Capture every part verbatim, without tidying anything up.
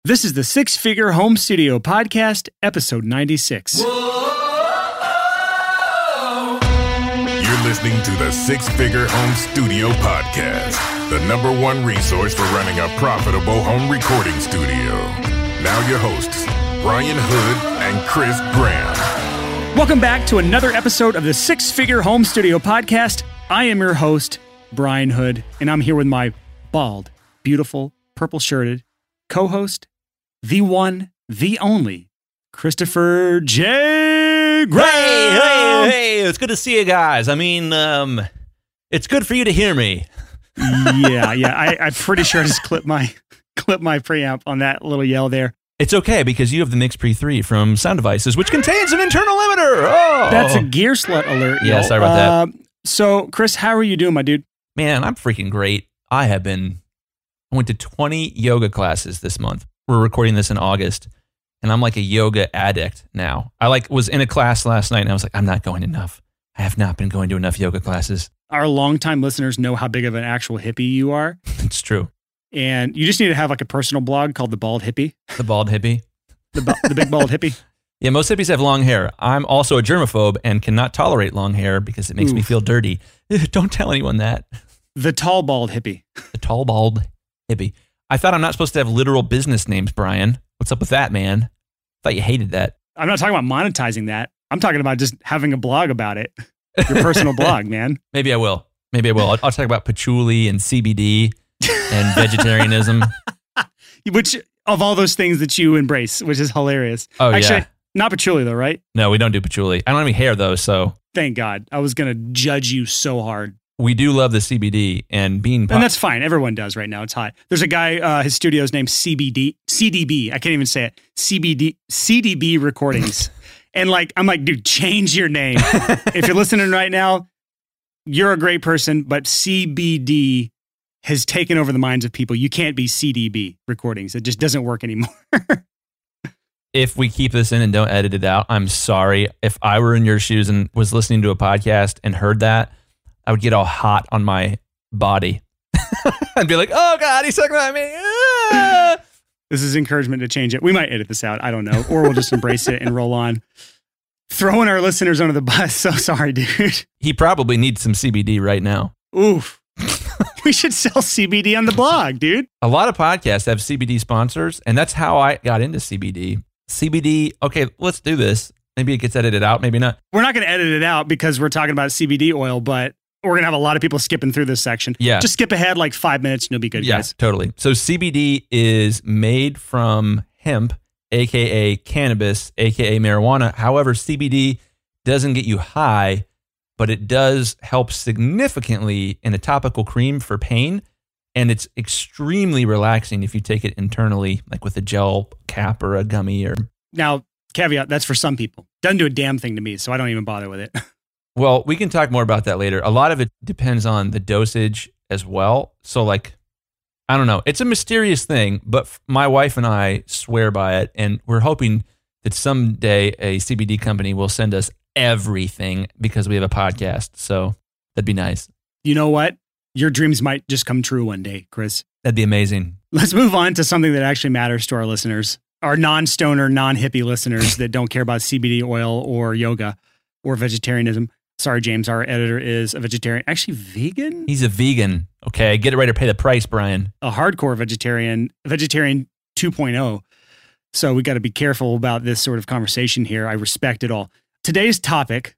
This is the Six Figure Home Studio Podcast, episode ninety-six. You're listening to the Six Figure Home Studio Podcast, the number one resource for running a profitable home recording studio. Now your hosts, Brian Hood and Chris Graham. Welcome back to another episode of the Six Figure Home Studio Podcast. I am your host, Brian Hood, and I'm here with my bald, beautiful, purple-shirted co-host, the one, the only, Christopher J. Graham. Hey, hey, hey, it's good to see you guys. I mean, um, it's good for you to hear me. yeah, yeah, I, I'm pretty sure I just clipped my, clipped my preamp on that little yell there. It's okay because you have the Mix Pre three from Sound Devices, which contains an internal limiter. Oh, That's a gear slut alert. Yeah, yo. sorry about that. Uh, so, Chris, how are you doing, my dude? Man, I'm freaking great. I have been, I went to twenty yoga classes this month. We're recording this in August, and I'm like a yoga addict now. I like was in a class last night, and I was like, I'm not going enough. I have not been going to enough yoga classes. Our longtime listeners know how big of an actual hippie you are. It's true. And you just need to have like a personal blog called The Bald Hippie. The bald hippie. The, bu- the Big Bald Hippie. Yeah, most hippies have long hair. I'm also a germaphobe and cannot tolerate long hair because it makes Oof. me feel dirty. Don't tell anyone that. The Tall Bald Hippie. The tall, bald hippie. I thought I'm not supposed to have literal business names, Brian. What's up with that, man? I thought you hated that. I'm not talking about monetizing that. I'm talking about just having a blog about it. Your personal blog, man. Maybe I will. Maybe I will. I'll, I'll talk about patchouli and C B D and vegetarianism. Which, of all those things that you embrace, which is hilarious. Oh, Actually, yeah. not patchouli though, right? No, we don't do patchouli. I don't have any hair, though, so Thank God. I was going to judge you so hard. we do love the C B D and being... Po- And that's fine. Everyone does right now. It's hot. There's a guy, uh, his studio's named C B D, C D B. I can't even say it. C B D, C D B Recordings. And like, I'm like, dude, change your name. If you're listening right now, you're a great person, but C B D has taken over the minds of people. You can't be C D B Recordings. It just doesn't work anymore. If we keep this in and don't edit it out, I'm sorry. If I were in your shoes and was listening to a podcast and heard that, I would get all hot on my body. I'd be like, oh God, he's talking about me. Ah! This is encouragement to change it. We might edit this out. I don't know. Or we'll just embrace it and roll on. Throwing our listeners under the bus. So sorry, dude. He probably needs some C B D right now. Oof. We should sell C B D on the blog, dude. A lot of podcasts have C B D sponsors, and that's how I got into C B D. C B D, okay, let's do this. Maybe it gets edited out, maybe not. We're not going to edit it out because we're talking about C B D oil, but we're going to have a lot of people skipping through this section. Yeah. Just skip ahead like five minutes and you'll be good, Yeah, guys. totally. So C B D is made from hemp, A K A cannabis, A K A marijuana. However, C B D doesn't get you high, but it does help significantly in a topical cream for pain. And it's extremely relaxing if you take it internally, like with a gel cap or a gummy or... Now, caveat, that's for some people. Doesn't do a damn thing to me, so I don't even bother with it. Well, we can talk more about that later. A lot of it depends on the dosage as well. So like, I don't know. It's a mysterious thing, but f- my wife and I swear by it. And we're hoping that someday a C B D company will send us everything because we have a podcast. So that'd be nice. You know what? Your dreams might just come true one day, Chris. That'd be amazing. Let's move on to something that actually matters to our listeners, our non-stoner, non-hippie listeners that don't care about C B D oil or yoga or vegetarianism. Sorry, James, our editor is a vegetarian. Actually, vegan? He's a vegan. Okay, get it right or pay the price, Brian. A hardcore vegetarian, vegetarian two point oh. So we got to be careful about this sort of conversation here. I respect it all. Today's topic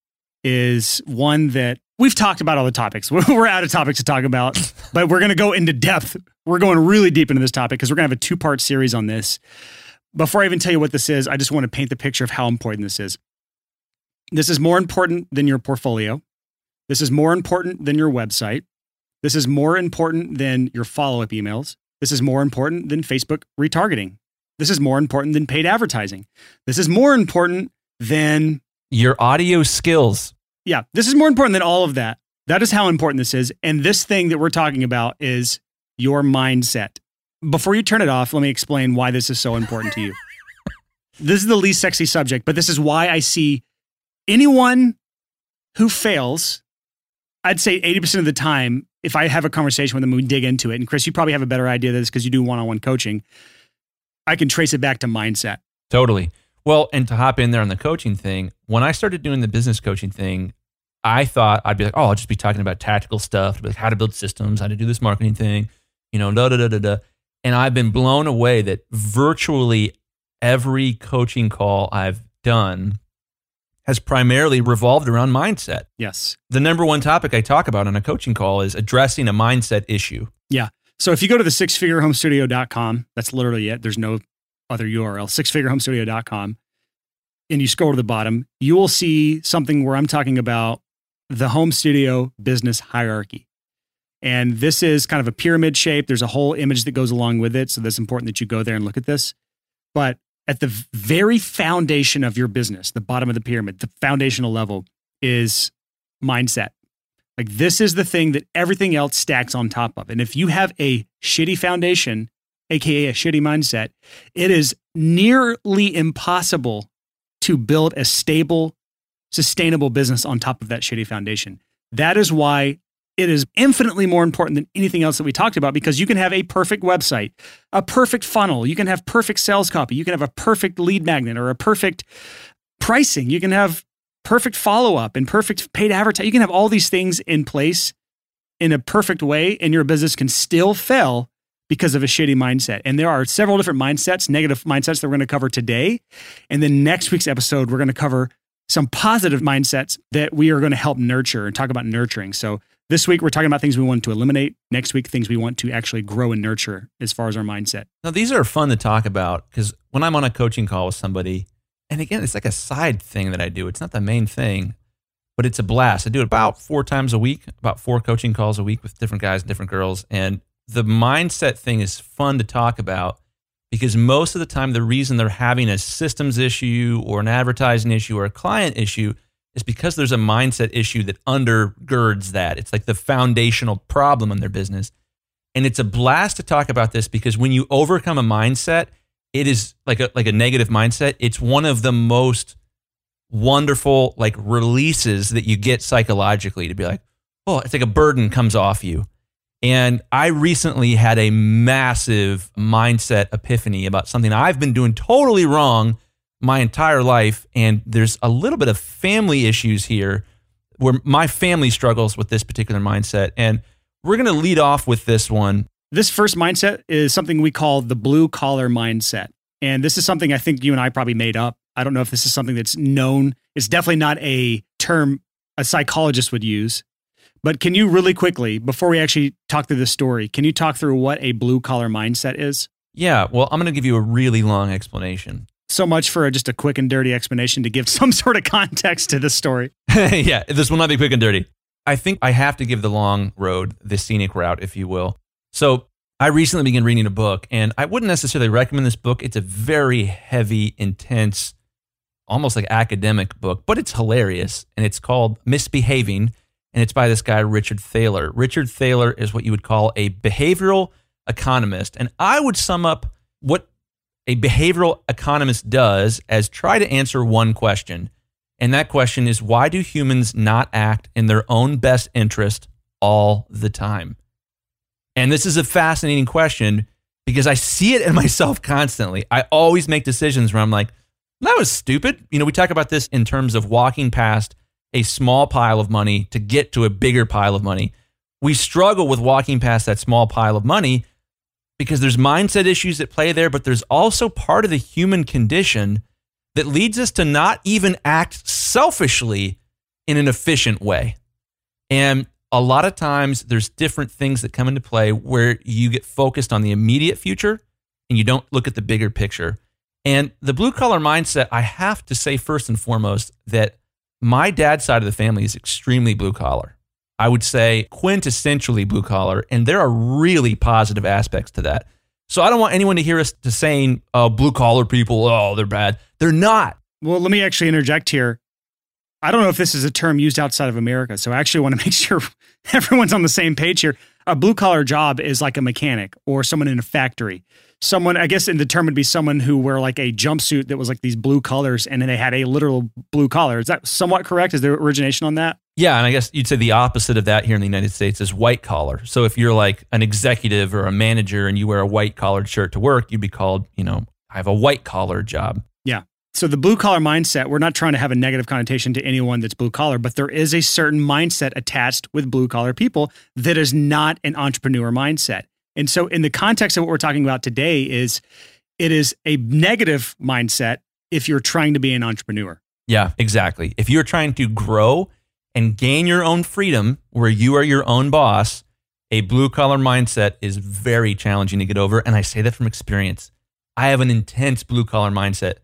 is one that we've talked about all the topics. We're out of topics to talk about, but we're going to go into depth. We're going really deep into this topic because we're going to have a two-part series on this. Before I even tell you what this is, I just want to paint the picture of how important this is. This is more important than your portfolio. This is more important than your website. This is more important than your follow-up emails. This is more important than Facebook retargeting. This is more important than paid advertising. This is more important than... Your audio skills. Yeah, this is more important than all of that. That is how important this is. And this thing that we're talking about is your mindset. Before you turn it off, let me explain why this is so important to you. This is the least sexy subject, but this is why I see anyone who fails, I'd say eighty percent of the time, if I have a conversation with them and we dig into it, and Chris, you probably have a better idea of this because you do one-on-one coaching. I can trace it back to mindset. Totally. Well, and to hop in there on the coaching thing, when I started doing the business coaching thing, I thought I'd be like, oh, I'll just be talking about tactical stuff, like how to build systems, how to do this marketing thing, you know, da da da da da. And I've been blown away that virtually every coaching call I've done has primarily revolved around mindset. Yes. The number one topic I talk about on a coaching call is addressing a mindset issue. Yeah. So if you go to the six figure home studio dot com, that's literally it. There's no other U R L, six figure home studio dot com, and you scroll to the bottom, you will see something where I'm talking about the home studio business hierarchy. And this is kind of a pyramid shape. There's a whole image that goes along with it. So that's important that you go there and look at this. But at the very foundation of your business, the bottom of the pyramid, the foundational level is mindset. Like this is the thing that everything else stacks on top of. And if you have a shitty foundation, A K A a shitty mindset, it is nearly impossible to build a stable, sustainable business on top of that shitty foundation. That is why it is infinitely more important than anything else that we talked about, because you can have a perfect website, a perfect funnel, you can have perfect sales copy, you can have a perfect lead magnet or a perfect pricing, you can have perfect follow-up and perfect paid advertising. You can have all these things in place in a perfect way, and your business can still fail because of a shitty mindset. And there are several different mindsets, negative mindsets that we're going to cover today. And then next week's episode, we're going to cover some positive mindsets that we are going to help nurture and talk about nurturing. So this week, we're talking about things we want to eliminate. Next week, things we want to actually grow and nurture as far as our mindset. Now, these are fun to talk about because when I'm on a coaching call with somebody, and again, it's like a side thing that I do. It's not the main thing, but it's a blast. I do it about four times a week, about four coaching calls a week with different guys and different girls. And the mindset thing is fun to talk about because most of the time, the reason they're having a systems issue or an advertising issue or a client issue is because there's a mindset issue that undergirds that. It's like the foundational problem in their business. And it's a blast to talk about this because when you overcome a mindset, it is like a like a negative mindset. It's one of the most wonderful like releases that you get psychologically to be like, oh, it's like a burden comes off you. And I recently had a massive mindset epiphany about something I've been doing totally wrong my entire life. And there's a little bit of family issues here where my family struggles with this particular mindset. And we're going to lead off with this one. This first mindset is something we call the blue collar mindset. And this is something I think you and I probably made up. I don't know if this is something that's known. It's definitely not a term a psychologist would use. But can you really quickly, before we actually talk through this story, can you talk through what a blue collar mindset is? Yeah, well, I'm going to give you a really long explanation. So much for just a quick and dirty explanation to give some sort of context to this story. Yeah, this will not be quick and dirty. I think I have to give the long road, the scenic route, if you will. So I recently began reading a book, and I wouldn't necessarily recommend this book. It's a very heavy, intense, almost like academic book, but it's hilarious, and it's called Misbehaving, and it's by this guy, Richard Thaler. Richard Thaler is what you would call a behavioral economist, and I would sum up what a behavioral economist does as try to answer one question, and that question is, why do humans not act in their own best interest all the time? And this is a fascinating question because I see it in myself constantly. I always make decisions where I'm like, that was stupid. You know, we talk about this in terms of walking past a small pile of money to get to a bigger pile of money. We struggle with walking past that small pile of money because there's mindset issues that play there, but there's also part of the human condition that leads us to not even act selfishly in an efficient way. And a lot of times there's different things that come into play where you get focused on the immediate future and you don't look at the bigger picture. And the blue collar mindset, I have to say first and foremost that my dad's side of the family is extremely blue collar. I would say quintessentially blue collar, and there are really positive aspects to that. So I don't want anyone to hear us to saying, oh, blue collar people, oh, they're bad. They're not. Well, let me actually interject here. I don't know if this is a term used outside of America, so I actually want to make sure everyone's on the same page here. A blue collar job is like a mechanic or someone in a factory. Someone, I guess in the term would be someone who wear like a jumpsuit that was like these blue colors and then they had a literal blue collar. Is that somewhat correct? Is there origination on that? Yeah, and I guess you'd say the opposite of that here in the United States is white collar. So if you're like an executive or a manager and you wear a white collared shirt to work, you'd be called, you know, I have a white collar job. Yeah. So the blue collar mindset, we're not trying to have a negative connotation to anyone that's blue collar, but there is a certain mindset attached with blue collar people that is not an entrepreneur mindset. And so in the context of what we're talking about today is it is a negative mindset if you're trying to be an entrepreneur. Yeah, exactly. If you're trying to grow and gain your own freedom where you are your own boss, a blue collar mindset is very challenging to get over. And I say that from experience. I have an intense blue collar mindset.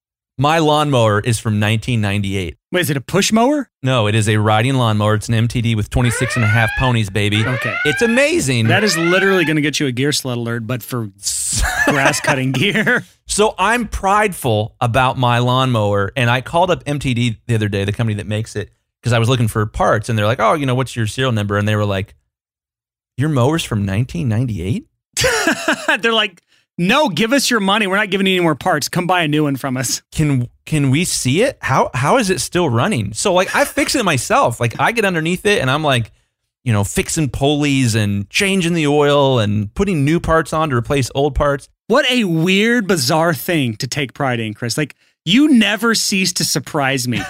My lawnmower is from nineteen ninety-eight. Wait, is it a push mower? No, it is a riding lawnmower. It's an M T D with twenty-six and a half ponies, baby. Okay. It's amazing. That is literally going to get you a gear sled alert, but for grass cutting gear. So I'm prideful about my lawnmower. And I called up M T D the other day, the company that makes it, because I was looking for parts. And they're like, oh, you know, what's your serial number? And they were like, your mower's from nineteen ninety-eight? They're like, no, give us your money. We're not giving you any more parts. Come buy a new one from us. Can can we see it? How how is it still running? So like I fix it myself. Like I get underneath it and I'm like, you know, fixing pulleys and changing the oil and putting new parts on to replace old parts. What a weird, bizarre thing to take pride in, Chris. Like you never cease to surprise me.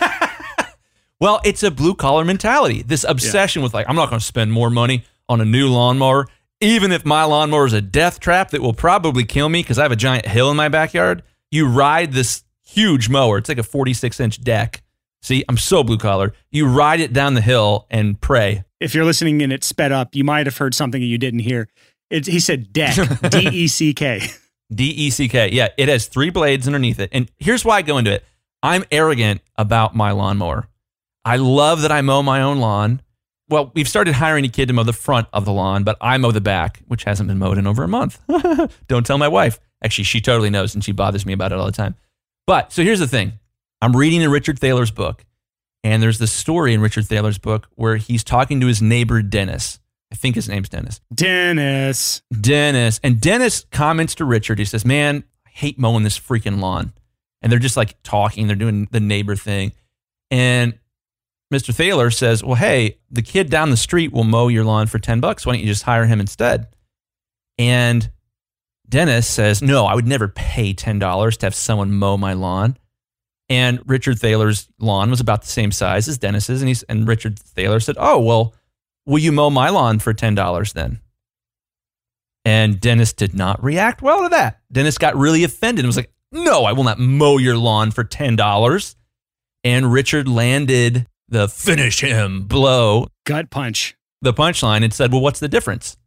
Well, it's a blue collar mentality. This obsession yeah. with like, I'm not going to spend more money on a new lawnmower. Even if my lawnmower is a death trap that will probably kill me because I have a giant hill in my backyard, you ride this huge mower. It's like a forty-six inch deck. See, I'm so blue collar. You ride it down the hill and pray. If you're listening and it's sped up, you might have heard something you didn't hear. It, he said deck, D E C K. D E C K. Yeah, it has three blades underneath it. And here's why I go into it. I'm arrogant about my lawnmower. I love that I mow my own lawn. Well, we've started hiring a kid to mow the front of the lawn, but I mow the back, which hasn't been mowed in over a month. Don't tell my wife. Actually, she totally knows, and she bothers me about it all the time. But, so here's the thing. I'm reading in Richard Thaler's book, and there's this story in Richard Thaler's book where he's talking to his neighbor, Dennis. I think his name's Dennis. Dennis. Dennis. And Dennis comments to Richard. He says, man, I hate mowing this freaking lawn. And they're just like talking. They're doing the neighbor thing. And Mister Thaler says, well, hey, the kid down the street will mow your lawn for ten bucks. Why don't you just hire him instead? And Dennis says, no, I would never pay ten dollars to have someone mow my lawn. And Richard Thaler's lawn was about the same size as Dennis's. And, he's, and Richard Thaler said, oh, well, will you mow my lawn for ten dollars then? And Dennis did not react well to that. Dennis got really offended and was like, no, I will not mow your lawn for ten dollars. And Richard landed the finish him blow. Gut punch. The punchline and said, well, what's the difference?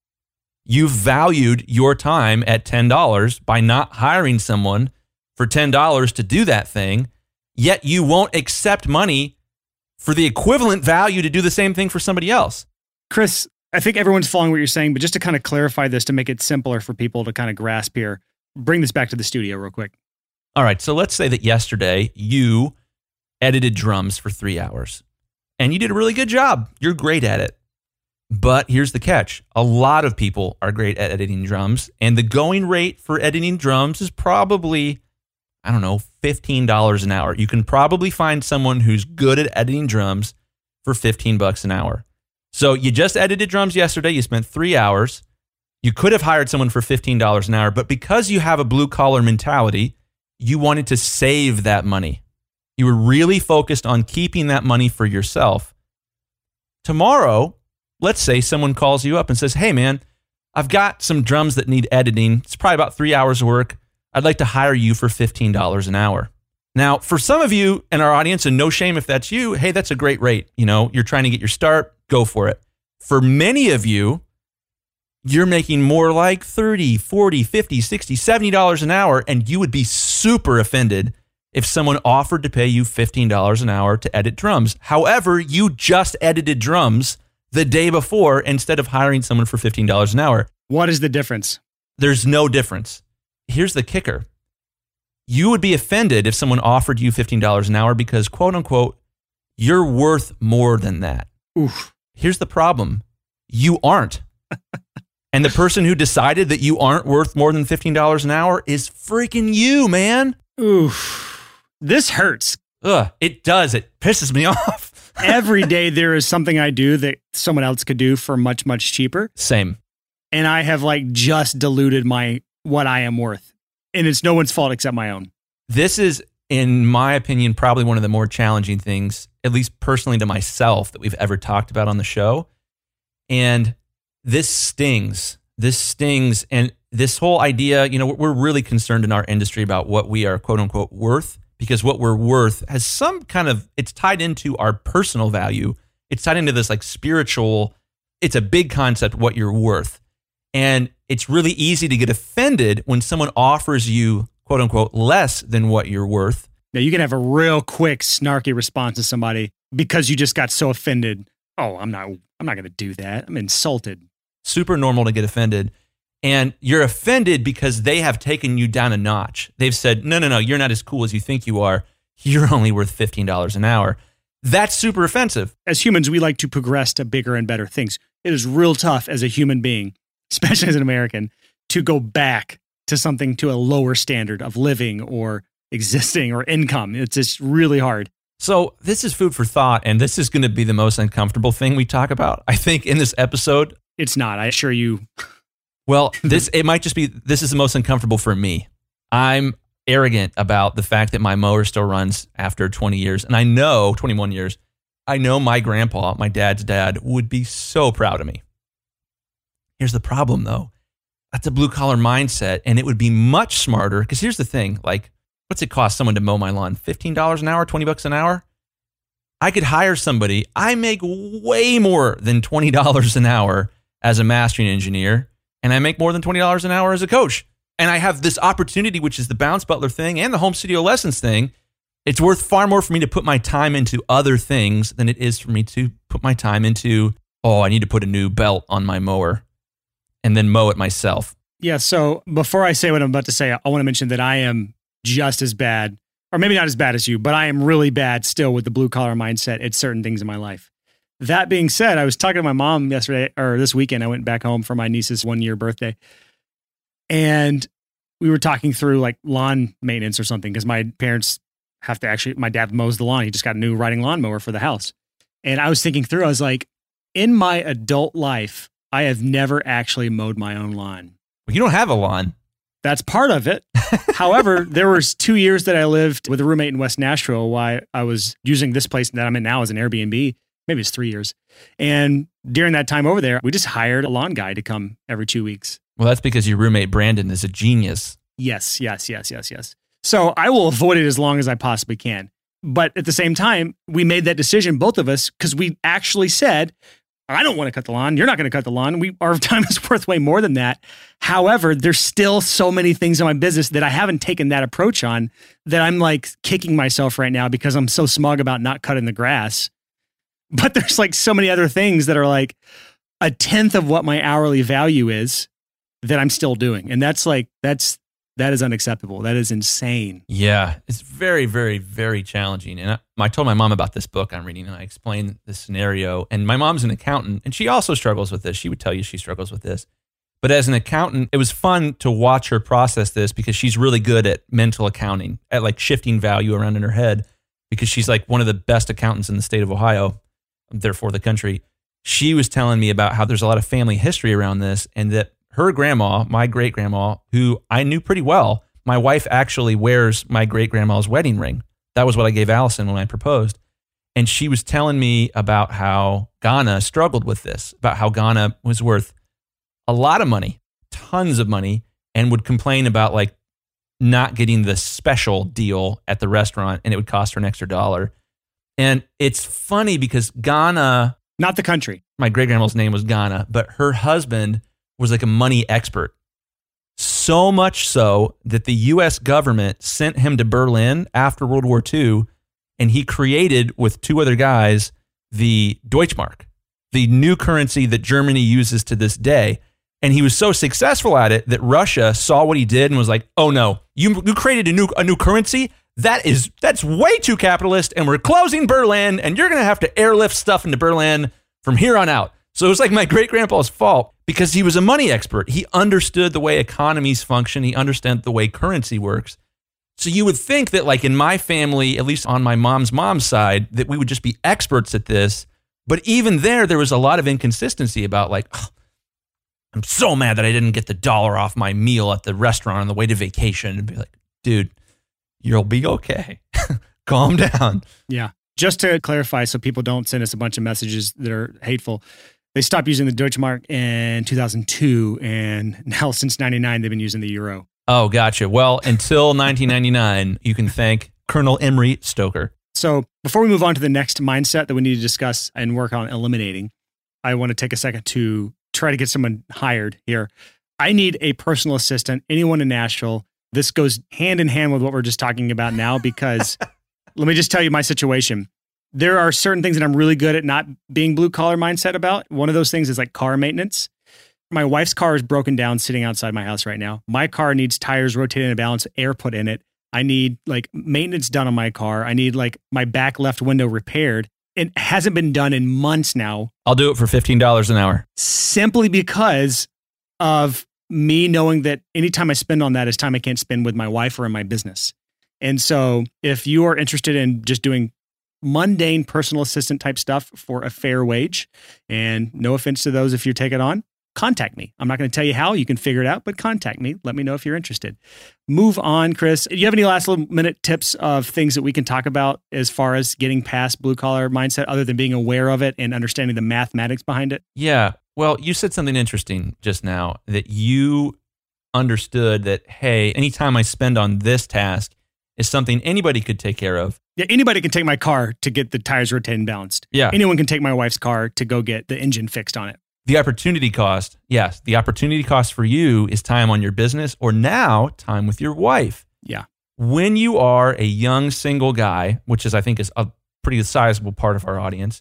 You valued your time at ten dollars by not hiring someone for ten dollars to do that thing, yet you won't accept money for the equivalent value to do the same thing for somebody else. Chris, I think everyone's following what you're saying, but just to kind of clarify this, to make it simpler for people to kind of grasp here, bring this back to the studio real quick. All right. So let's say that yesterday you edited drums for three hours and you did a really good job. You're great at it. But here's the catch. A lot of people are great at editing drums, and the going rate for editing drums is probably, I don't know, fifteen dollars an hour. You can probably find someone who's good at editing drums for fifteen bucks an hour. So you just edited drums yesterday. You spent three hours. You could have hired someone for fifteen dollars an hour, but because you have a blue collar mentality, you wanted to save that money. You were really focused on keeping that money for yourself. Tomorrow, let's say someone calls you up and says, hey man, I've got some drums that need editing. It's probably about three hours of work. I'd like to hire you for fifteen dollars an hour. Now, for some of you in our audience, and no shame if that's you, hey, that's a great rate. You know, you're trying to get your start, go for it. For many of you, you're making more like thirty, forty, fifty, sixty, seventy dollars an hour, and you would be super offended if someone offered to pay you fifteen dollars an hour to edit drums. However, you just edited drums the day before instead of hiring someone for fifteen dollars an hour. What is the difference? There's no difference. Here's the kicker. You would be offended if someone offered you fifteen dollars an hour because, quote unquote, you're worth more than that. Oof. Here's the problem. You aren't. And the person who decided that you aren't worth more than fifteen dollars an hour is freaking you, man. Oof. This hurts. Ugh, it does. It pisses me off. Every day there is something I do that someone else could do for much, much cheaper. Same. And I have like just diluted my what I am worth. And it's no one's fault except my own. This is, in my opinion, probably one of the more challenging things, at least personally to myself, that we've ever talked about on the show. And this stings. This stings. And this whole idea, you know, we're really concerned in our industry about what we are, quote unquote, worth, because what we're worth has some kind of, it's tied into our personal value. It's tied into this like spiritual, it's a big concept, what you're worth. And it's really easy to get offended when someone offers you, quote unquote, less than what you're worth. Now, you can have a real quick, snarky response to somebody because you just got so offended. Oh, I'm not, I'm not going to do that. I'm insulted. Super normal to get offended. And you're offended because they have taken you down a notch. They've said, no, no, no, you're not as cool as you think you are. You're only worth fifteen dollars an hour. That's super offensive. As humans, we like to progress to bigger and better things. It is real tough as a human being, especially as an American, to go back to something to a lower standard of living or existing or income. It's just really hard. So this is food for thought, and this is going to be the most uncomfortable thing we talk about, I think, in this episode. It's not, I assure you. Well, this it might just be, this is the most uncomfortable for me. I'm arrogant about the fact that my mower still runs after twenty years, and I know, twenty-one years, I know my grandpa, my dad's dad, would be so proud of me. Here's the problem, though. That's a blue-collar mindset, and it would be much smarter, because here's the thing, like, what's it cost someone to mow my lawn? fifteen dollars an hour, twenty bucks an hour? I could hire somebody. I make way more than twenty dollars an hour as a mastering engineer, and I make more than twenty dollars an hour as a coach. And I have this opportunity, which is the Bounce Butler thing and the home studio lessons thing. It's worth far more for me to put my time into other things than it is for me to put my time into, oh, I need to put a new belt on my mower and then mow it myself. Yeah, so before I say what I'm about to say, I want to mention that I am just as bad, or maybe not as bad as you, but I am really bad still with the blue-collar mindset at certain things in my life. That being said, I was talking to my mom yesterday, or this weekend. I went back home for my niece's one-year birthday. And we were talking through like lawn maintenance or something, because my parents have to actually, my dad mows the lawn. He just got a new riding lawnmower for the house. And I was thinking through, I was like, in my adult life, I have never actually mowed my own lawn. Well, you don't have a lawn. That's part of it. However, there was two years that I lived with a roommate in West Nashville while I was using this place that I'm in now as an Airbnb. Maybe it's three years. And during that time over there, we just hired a lawn guy to come every two weeks. Well, that's because your roommate, Brandon, is a genius. Yes, yes, yes, yes, yes. So I will avoid it as long as I possibly can. But at the same time, we made that decision, both of us, because we actually said, I don't want to cut the lawn. You're not going to cut the lawn. We, our time is worth way more than that. However, there's still so many things in my business that I haven't taken that approach on, that I'm like kicking myself right now because I'm so smug about not cutting the grass. But there's like so many other things that are like a tenth of what my hourly value is that I'm still doing. And that's like, that's, that is unacceptable. That is insane. Yeah, it's very, very, very challenging. And I, I told my mom about this book I'm reading, and I explained the scenario. And my mom's an accountant, and she also struggles with this. She would tell you she struggles with this. But as an accountant, it was fun to watch her process this, because she's really good at mental accounting, at like shifting value around in her head, because she's like one of the best accountants in the state of Ohio, therefore the country. She was telling me about how there's a lot of family history around this, and that her grandma, my great-grandma, who I knew pretty well, my wife actually wears my great-grandma's wedding ring. That was what I gave Allison when I proposed. And she was telling me about how Ghana struggled with this, about how Ghana was worth a lot of money, tons of money, and would complain about like not getting the special deal at the restaurant, and it would cost her an extra dollar. And it's funny because Ghana... Not the country. My great-grandma's name was Ghana, but her husband was like a money expert. So much so that the U S government sent him to Berlin after World War Two, and he created, with two other guys, the Deutschmark, the new currency that Germany uses to this day. And he was so successful at it that Russia saw what he did and was like, oh no, you, you created a new a new currency? That is, that's way too capitalist, and we're closing Berlin, and you're going to have to airlift stuff into Berlin from here on out. So it was like my great-grandpa's fault, because he was a money expert. He understood the way economies function. He understood the way currency works. So you would think that like in my family, at least on my mom's mom's side, that we would just be experts at this. But even there, there was a lot of inconsistency about like, oh, I'm so mad that I didn't get the dollar off my meal at the restaurant on the way to vacation. And be like, dude, you'll be okay. Calm down. Yeah. Just to clarify, so people don't send us a bunch of messages that are hateful, they stopped using the Deutschmark in two thousand two, and now since ninety-nine, they've been using the euro. Oh, gotcha. Well, until nineteen ninety-nine, you can thank Colonel Emery Stoker. So before we move on to the next mindset that we need to discuss and work on eliminating, I want to take a second to try to get someone hired here. I need a personal assistant, anyone in Nashville. This goes hand in hand with what we're just talking about now, because let me just tell you my situation. There are certain things that I'm really good at not being blue collar mindset about. One of those things is like car maintenance. My wife's car is broken down sitting outside my house right now. My car needs tires rotated and balanced, air put in it. I need like maintenance done on my car. I need like my back left window repaired. It hasn't been done in months now. I'll do it for fifteen dollars an hour. Simply because of me knowing that anytime I spend on that is time I can't spend with my wife or in my business. And so if you are interested in just doing mundane personal assistant type stuff for a fair wage, and no offense to those if you take it on, contact me. I'm not going to tell you how, you can figure it out, but contact me. Let me know if you're interested. Move on, Chris. Do you have any last little minute tips of things that we can talk about as far as getting past blue collar mindset, other than being aware of it and understanding the mathematics behind it? Yeah. Well, you said something interesting just now, that you understood that, hey, anytime I spend on this task is something anybody could take care of. Yeah, anybody can take my car to get the tires rotated and balanced. Yeah. Anyone can take my wife's car to go get the engine fixed on it. The opportunity cost, yes, the opportunity cost for you is time on your business, or now time with your wife. Yeah. When you are a young single guy, which is I think is a pretty sizable part of our audience,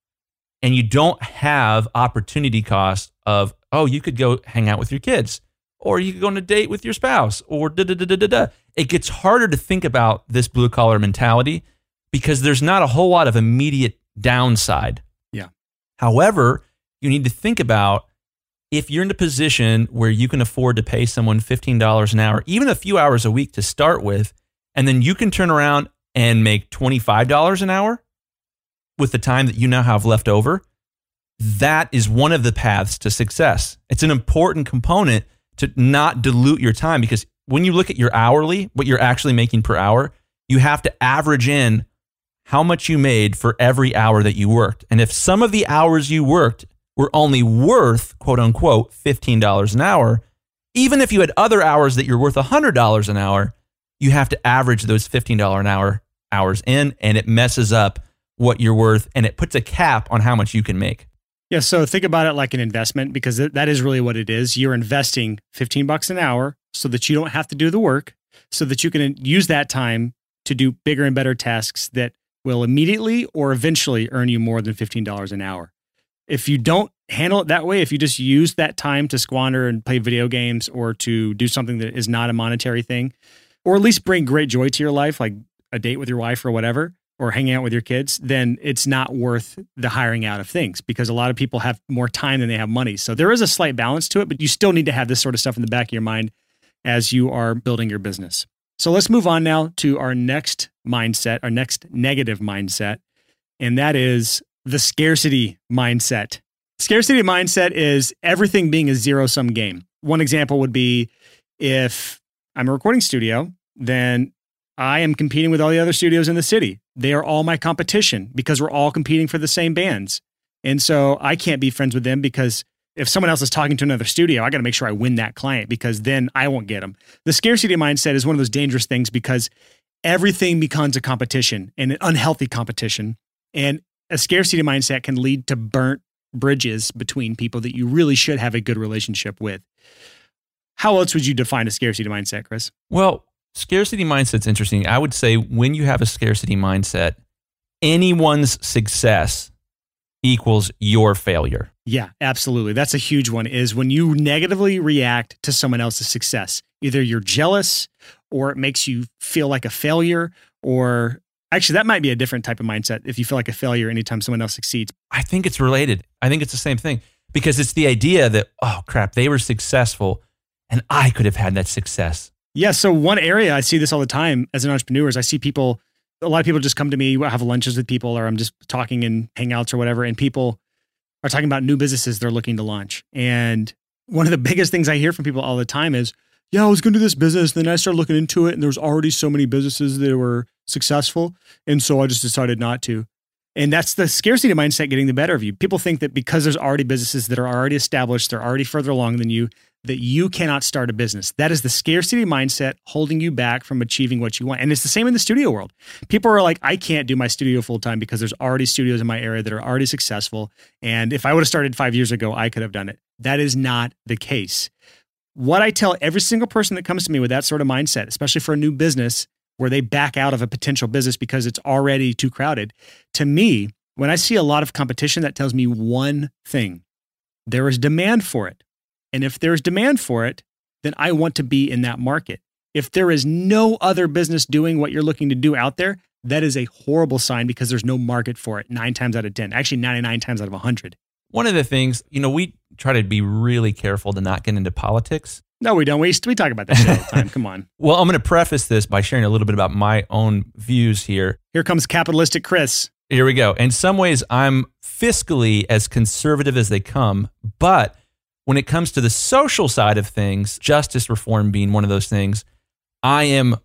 and you don't have opportunity cost of, oh, you could go hang out with your kids, or you could go on a date with your spouse, or da da da da da da. It gets harder to think about this blue collar mentality because there's not a whole lot of immediate downside. Yeah. However, you need to think about, if you're in a position where you can afford to pay someone fifteen dollars an hour, even a few hours a week to start with, and then you can turn around and make twenty-five dollars an hour with the time that you now have left over, that is one of the paths to success. It's an important component to not dilute your time, because when you look at your hourly, what you're actually making per hour, you have to average in how much you made for every hour that you worked. And if some of the hours you worked were only worth, quote unquote, fifteen dollars an hour, even if you had other hours that you're worth one hundred dollars an hour, you have to average those fifteen dollars an hour hours in, and it messes up what you're worth, and it puts a cap on how much you can make. Yeah, so think about it like an investment, because that is really what it is. You're investing fifteen bucks an hour so that you don't have to do the work, so that you can use that time to do bigger and better tasks that will immediately or eventually earn you more than fifteen dollars an hour. If you don't handle it that way, if you just use that time to squander and play video games or to do something that is not a monetary thing, or at least bring great joy to your life, like a date with your wife or whatever, or hanging out with your kids, then it's not worth the hiring out of things, because a lot of people have more time than they have money. So there is a slight balance to it, but you still need to have this sort of stuff in the back of your mind as you are building your business. So let's move on now to our next mindset, our next negative mindset, and that is the scarcity mindset. Scarcity mindset is everything being a zero-sum game. One example would be, if I'm a recording studio, then I am competing with all the other studios in the city. They are all my competition because we're all competing for the same bands. And so I can't be friends with them, because if someone else is talking to another studio, I got to make sure I win that client, because then I won't get them. The scarcity mindset is one of those dangerous things, because everything becomes a competition, and an unhealthy competition. And a scarcity mindset can lead to burnt bridges between people that you really should have a good relationship with. How else would you define a scarcity mindset, Chris? Well, scarcity mindset's interesting. I would say when you have a scarcity mindset, anyone's success equals your failure. Yeah, absolutely. That's a huge one, is when you negatively react to someone else's success. Either you're jealous, or it makes you feel like a failure, or actually that might be a different type of mindset if you feel like a failure anytime someone else succeeds. I think it's related. I think it's the same thing, because it's the idea that, oh crap, they were successful and I could have had that success. Yeah. So one area I see this all the time as an entrepreneur is I see people, a lot of people just come to me, I have lunches with people, or I'm just talking in hangouts or whatever, and people are talking about new businesses they're looking to launch. And One of the biggest things I hear from people all the time is, yeah, I was going to do this business. Then I started looking into it and there was already so many businesses that were successful. And so I just decided not to. And that's the scarcity mindset getting the better of you. People think that because there's already businesses that are already established, they're already further along than you, that you cannot start a business. That is the scarcity mindset holding you back from achieving what you want. And it's the same in the studio world. People are like, I can't do my studio full time because there's already studios in my area that are already successful. And if I would have started five years ago, I could have done it. That is not the case. What I tell every single person that comes to me with that sort of mindset, especially for a new business, where they back out of a potential business because it's already too crowded. To me, when I see a lot of competition, that tells me one thing: there is demand for it. And if there's demand for it, then I want to be in that market. If there is no other business doing what you're looking to do out there, that is a horrible sign because there's no market for it nine times out of ten, actually ninety-nine times out of one hundred. One of the things, you know, we try to be really careful to not get into politics. No, we don't. We, we talk about that shit all the time. Come on. Well, I'm going to preface this by sharing a little bit about my own views here. Here comes capitalistic Chris. Here we go. In some ways, I'm fiscally as conservative as they come, but when it comes to the social side of things, justice reform being one of those things, I am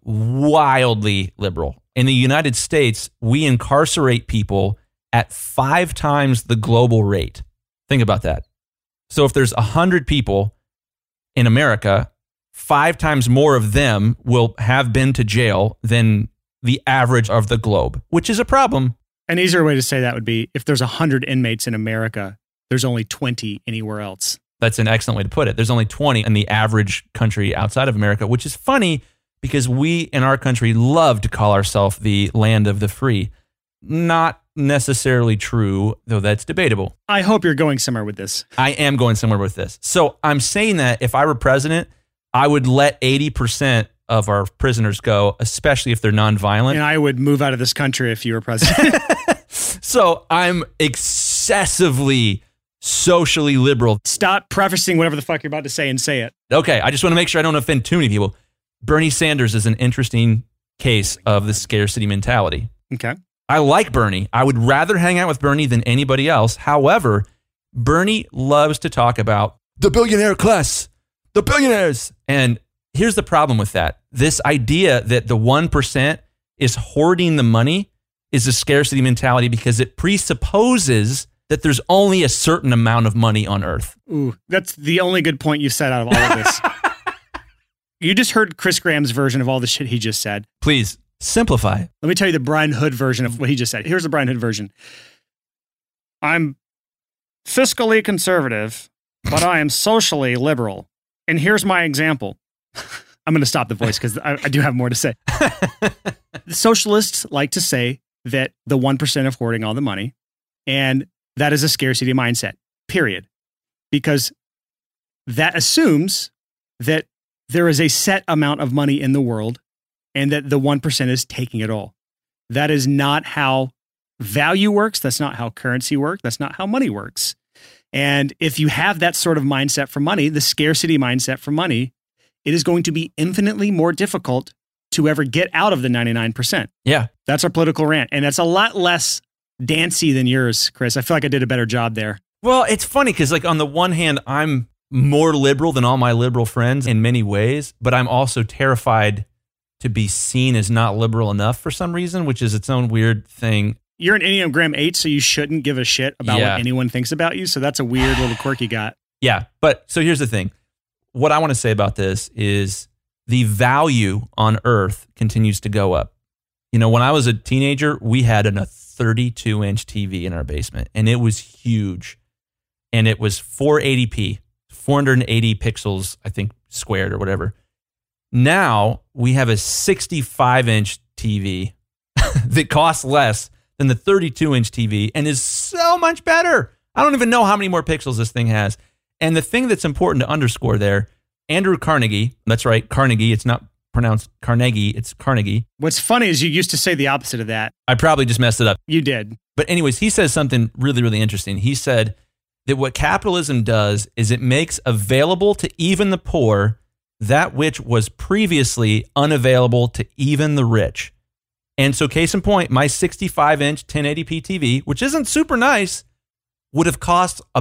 wildly liberal. In the United States, we incarcerate people at five times the global rate. Think about that. So if there's one hundred people in America, five times more of them will have been to jail than the average of the globe, which is a problem. An easier way to say that would be, if there's one hundred inmates in America, there's only twenty anywhere else. That's an excellent way to put it. There's only twenty in the average country outside of America, which is funny because we in our country love to call ourselves the land of the free. Not necessarily true, though that's debatable. I hope you're going somewhere with this. I am going somewhere with this. So I'm saying that if I were president, I would let eighty percent of our prisoners go, especially if they're nonviolent. And I would move out of this country if you were president. So I'm excessively socially liberal. Stop prefacing whatever the fuck you're about to say and say it. Okay, I just want to make sure I don't offend too many people. Bernie Sanders is an interesting case of the scarcity mentality. Okay. I like Bernie. I would rather hang out with Bernie than anybody else. However, Bernie loves to talk about the billionaire class, the billionaires. And here's the problem with that. This idea that the one percent is hoarding the money is a scarcity mentality because it presupposes that there's only a certain amount of money on earth. Ooh, that's the only good point you've said out of all of this. You just heard Chris Graham's version of all the shit he just said. Please simplify. Let me tell you the Brian Hood version of what he just said. Here's the Brian Hood version. I'm fiscally conservative, but I am socially liberal. And here's my example. I'm going to stop the voice because I, I do have more to say. The socialists like to say that the one percent of hoarding all the money, and that is a scarcity mindset, period. Because that assumes that there is a set amount of money in the world and that the one percent is taking it all. That is not how value works. That's not how currency works. That's not how money works. And if you have that sort of mindset for money, the scarcity mindset for money, it is going to be infinitely more difficult to ever get out of the ninety-nine percent. Yeah. That's our political rant. And that's a lot less dancey than yours, Chris. I feel like I did a better job there. Well, it's funny because like on the one hand, I'm more liberal than all my liberal friends in many ways, but I'm also terrified to be seen as not liberal enough for some reason, which is its own weird thing. You're an Enneagram eight, so you shouldn't give a shit about Yeah. what anyone thinks about you. So that's a weird little quirk you got. Yeah. But so here's the thing. What I want to say about this is the value on earth continues to go up. You know, when I was a teenager, we had an, a thirty-two inch T V in our basement, and it was huge. And it was four eighty p, four hundred eighty pixels, I think, squared or whatever. Now we have a sixty-five inch T V that costs less than the thirty-two inch T V and is so much better. I don't even know how many more pixels this thing has. And the thing that's important to underscore there, Andrew Carnegie, that's right, Carnegie, it's not pronounced Carnegie, it's Carnegie. What's funny is you used to say the opposite of that. I probably just messed it up. You did. But anyways, he says something really, really interesting. He said that what capitalism does is it makes available to even the poor that which was previously unavailable to even the rich. And so case in point, my sixty-five inch ten eighty p T V, which isn't super nice, would have cost a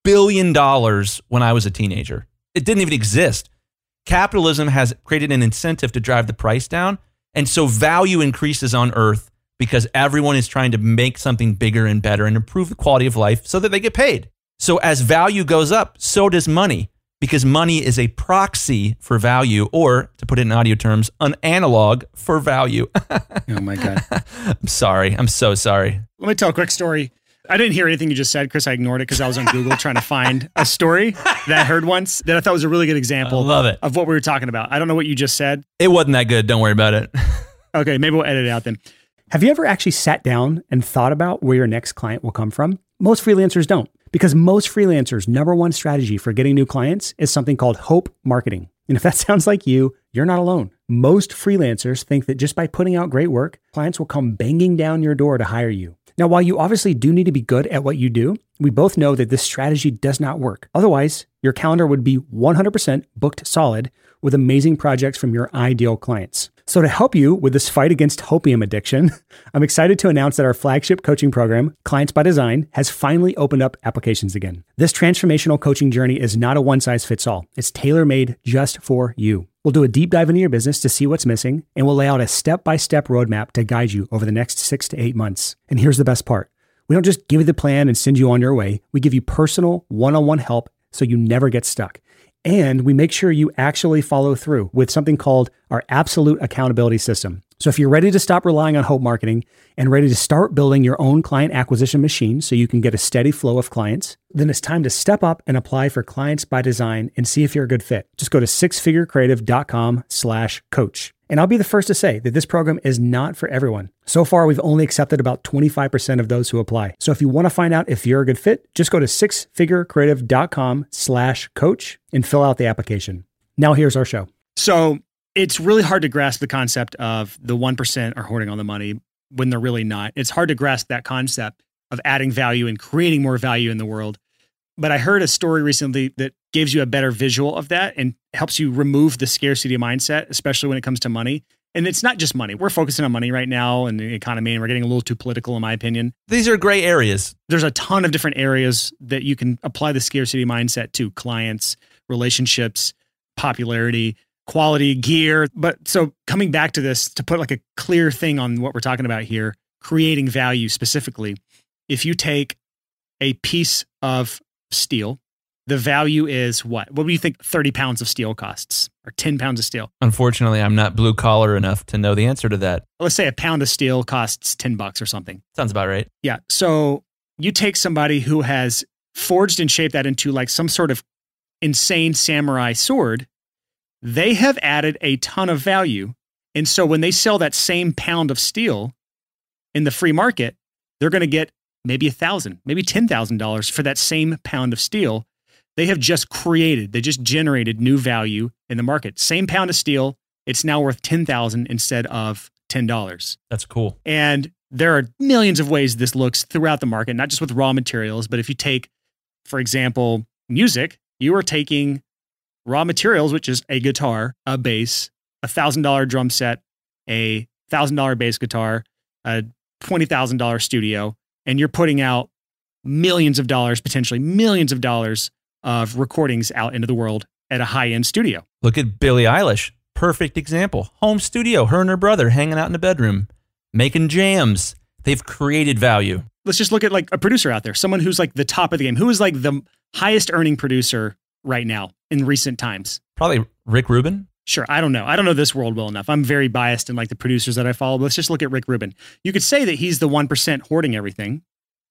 billion dollars when I was a teenager. It didn't even exist. Capitalism has created an incentive to drive the price down. And so value increases on earth because everyone is trying to make something bigger and better and improve the quality of life so that they get paid. So as value goes up, so does money, because money is a proxy for value, or to put it in audio terms, an analog for value. Oh my God. I'm sorry. I'm so sorry. Let me tell a quick story. I didn't hear anything you just said, Chris. I ignored it because I was on Google trying to find a story that I heard once that I thought was a really good example I love it. of what we were talking about. I don't know what you just said. It wasn't that good. Don't worry about it. Okay, maybe we'll edit it out then. Have you ever actually sat down and thought about where your next client will come from? Most freelancers don't, because most freelancers' number one strategy for getting new clients is something called hope marketing. And if that sounds like you, you're not alone. Most freelancers think that just by putting out great work, clients will come banging down your door to hire you. Now, while you obviously do need to be good at what you do, we both know that this strategy does not work. Otherwise, your calendar would be one hundred percent booked solid with amazing projects from your ideal clients. So to help you with this fight against hopium addiction, I'm excited to announce that our flagship coaching program, Clients by Design, has finally opened up applications again. This transformational coaching journey is not a one-size-fits-all. It's tailor-made just for you. We'll do a deep dive into your business to see what's missing, and we'll lay out a step-by-step roadmap to guide you over the next six to eight months. And here's the best part. We don't just give you the plan and send you on your way. We give you personal one-on-one help so you never get stuck. And we make sure you actually follow through with something called our absolute accountability system. So if you're ready to stop relying on hope marketing and ready to start building your own client acquisition machine so you can get a steady flow of clients, then it's time to step up and apply for Clients by Design and see if you're a good fit. Just go to sixfigurecreative.com slash coach. And I'll be the first to say that this program is not for everyone. So far, we've only accepted about twenty-five percent of those who apply. So if you want to find out if you're a good fit, just go to sixfigurecreative.com slash coach and fill out the application. Now here's our show. So it's really hard to grasp the concept of the one percent are hoarding all the money when they're really not. It's hard to grasp that concept of adding value and creating more value in the world. But I heard a story recently that gives you a better visual of that and helps you remove the scarcity mindset, especially when it comes to money. And it's not just money. We're focusing on money right now and the economy, and we're getting a little too political, in my opinion. These are gray areas. There's a ton of different areas that you can apply the scarcity mindset to: clients, relationships, popularity, quality, gear. But so coming back to this, to put like a clear thing on what we're talking about here, creating value specifically, if you take a piece of steel, the value is what? What do you think thirty pounds of steel costs, or ten pounds of steel? Unfortunately, I'm not blue collar enough to know the answer to that. Let's say a pound of steel costs ten bucks or something. Sounds about right. Yeah. So you take somebody who has forged and shaped that into like some sort of insane samurai sword. They have added a ton of value. And so when they sell that same pound of steel in the free market, they're going to get maybe a thousand, maybe ten thousand dollars for that same pound of steel. They have just created, they just generated new value in the market. Same pound of steel, it's now worth ten thousand instead of ten dollars. That's cool. And there are millions of ways this looks throughout the market, not just with raw materials, but if you take, for example, music, you are taking raw materials, which is a guitar, a bass, a one thousand dollars drum set, a one thousand dollars bass guitar, a twenty thousand dollars studio, and you're putting out millions of dollars, potentially millions of dollars of recordings out into the world at a high-end studio. Look at Billie Eilish. Perfect example. Home studio, her and her brother hanging out in the bedroom, making jams. They've created value. Let's just look at like a producer out there, someone who's like the top of the game. Who is like the highest earning producer right now in recent times? Probably Rick Rubin. Sure. I don't know. I don't know this world well enough. I'm very biased in like the producers that I follow. But let's just look at Rick Rubin. You could say that he's the one percent hoarding everything.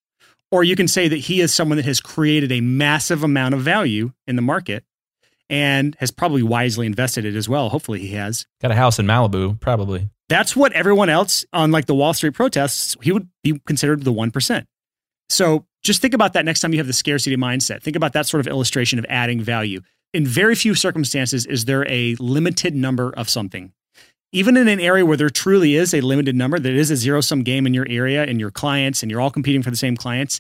Or you can say that he is someone that has created a massive amount of value in the market and has probably wisely invested it as well. Hopefully he has. Got a house in Malibu, probably. That's what everyone else on like the Wall Street protests, he would be considered the one percent. So just think about that next time you have the scarcity mindset. Think about that sort of illustration of adding value. In very few circumstances is there a limited number of something. Even in an area where there truly is a limited number, that is a zero-sum game in your area and your clients, and you're all competing for the same clients,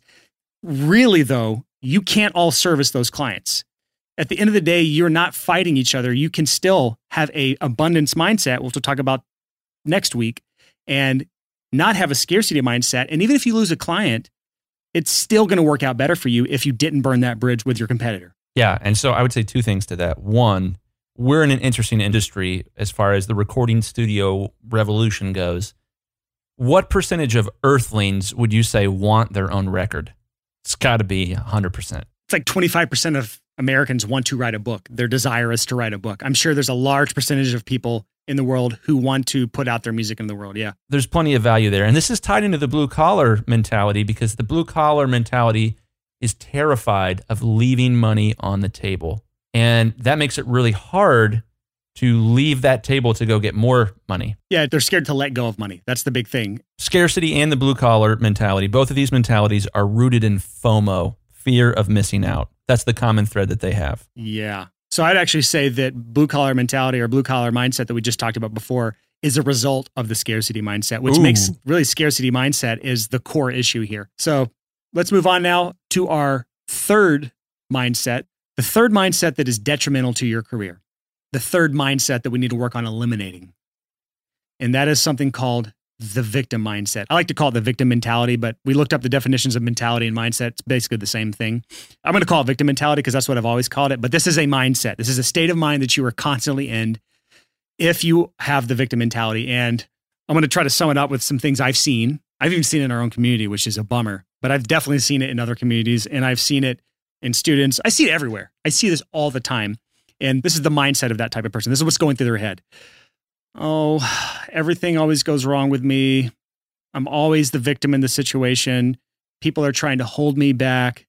really though, you can't all service those clients. At the end of the day, you're not fighting each other. You can still have a abundance mindset, which we'll talk about next week, and not have a scarcity mindset. And even if you lose a client, it's still going to work out better for you if you didn't burn that bridge with your competitor. Yeah. And so I would say two things to that. One, we're in an interesting industry as far as the recording studio revolution goes. What percentage of earthlings would you say want their own record? It's got to be one hundred percent. It's like twenty-five percent of Americans want to write a book. Their desire is to write a book. I'm sure there's a large percentage of people in the world who want to put out their music in the world. Yeah. There's plenty of value there. And this is tied into the blue collar mentality, because the blue collar mentality is terrified of leaving money on the table. And that makes it really hard to leave that table to go get more money. Yeah, they're scared to let go of money. That's the big thing. Scarcity and the blue collar mentality, both of these mentalities are rooted in FOMO, fear of missing out. That's the common thread that they have. Yeah. So I'd actually say that blue collar mentality or blue collar mindset that we just talked about before is a result of the scarcity mindset, which Ooh. makes really scarcity mindset is the core issue here. So let's move on now to our third mindset, the third mindset that is detrimental to your career. The third mindset that we need to work on eliminating. And that is something called the victim mindset. I like to call it the victim mentality, but we looked up the definitions of mentality and mindset. It's basically the same thing. I'm going to call it victim mentality because that's what I've always called it. But this is a mindset. This is a state of mind that you are constantly in if you have the victim mentality. And I'm going to try to sum it up with some things I've seen. I've even seen it in our own community, which is a bummer. But I've definitely seen it in other communities, and I've seen it in students. I see it everywhere. I see this all the time. And this is the mindset of that type of person. This is what's going through their head. Oh, everything always goes wrong with me. I'm always the victim in the situation. People are trying to hold me back.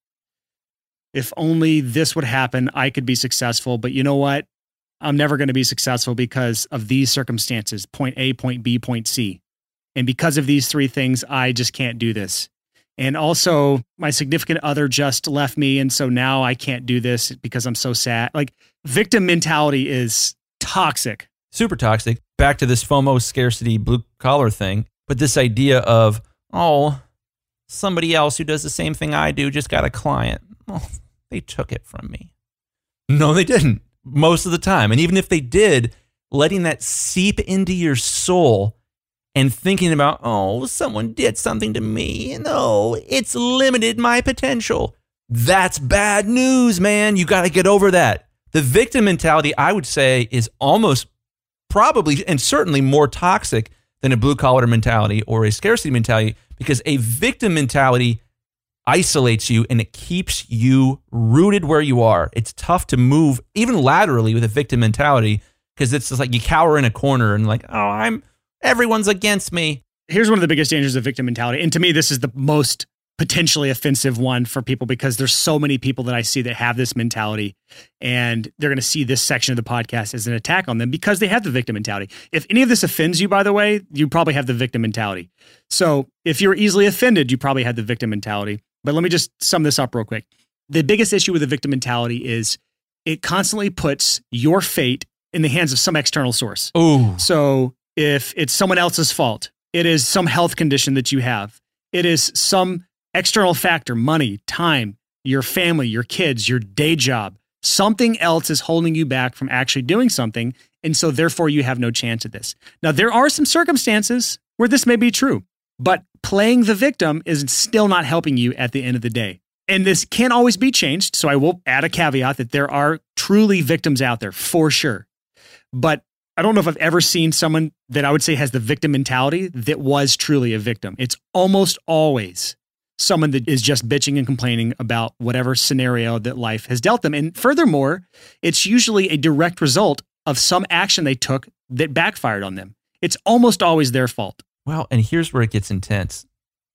If only this would happen, I could be successful. But you know what? I'm never going to be successful because of these circumstances, point A, point B, point C. And because of these three things, I just can't do this. And also, my significant other just left me, and so now I can't do this because I'm so sad. Like, victim mentality is toxic. Super toxic. Back to this FOMO, scarcity, blue collar thing. But this idea of, oh, somebody else who does the same thing I do just got a client. Oh, they took it from me. No, they didn't. Most of the time. And even if they did, letting that seep into your soul and thinking about, oh, someone did something to me. No, it's limited my potential. That's bad news, man. You got to get over that. The victim mentality, I would say, is almost probably and certainly more toxic than a blue collar mentality or a scarcity mentality, because a victim mentality isolates you and it keeps you rooted where you are. It's tough to move even laterally with a victim mentality because it's just like you cower in a corner and like, oh, I'm everyone's against me. Here's one of the biggest dangers of victim mentality. And to me, this is the most potentially offensive one for people because there's so many people that I see that have this mentality, and they're going to see this section of the podcast as an attack on them because they have the victim mentality. If any of this offends you, by the way, you probably have the victim mentality. So if you're easily offended, you probably had the victim mentality. But let me just sum this up real quick. The biggest issue with the victim mentality is it constantly puts your fate in the hands of some external source. Ooh. So if it's someone else's fault, it is some health condition that you have, it is some external factor, money, time, your family, your kids, your day job, something else is holding you back from actually doing something. And so therefore you have no chance at this. Now, there are some circumstances where this may be true, but playing the victim is still not helping you at the end of the day. And this can't always be changed. So I will add a caveat that there are truly victims out there for sure. But I don't know if I've ever seen someone that I would say has the victim mentality that was truly a victim. It's almost always someone that is just bitching and complaining about whatever scenario that life has dealt them. And furthermore, it's usually a direct result of some action they took that backfired on them. It's almost always their fault. Well, and here's where it gets intense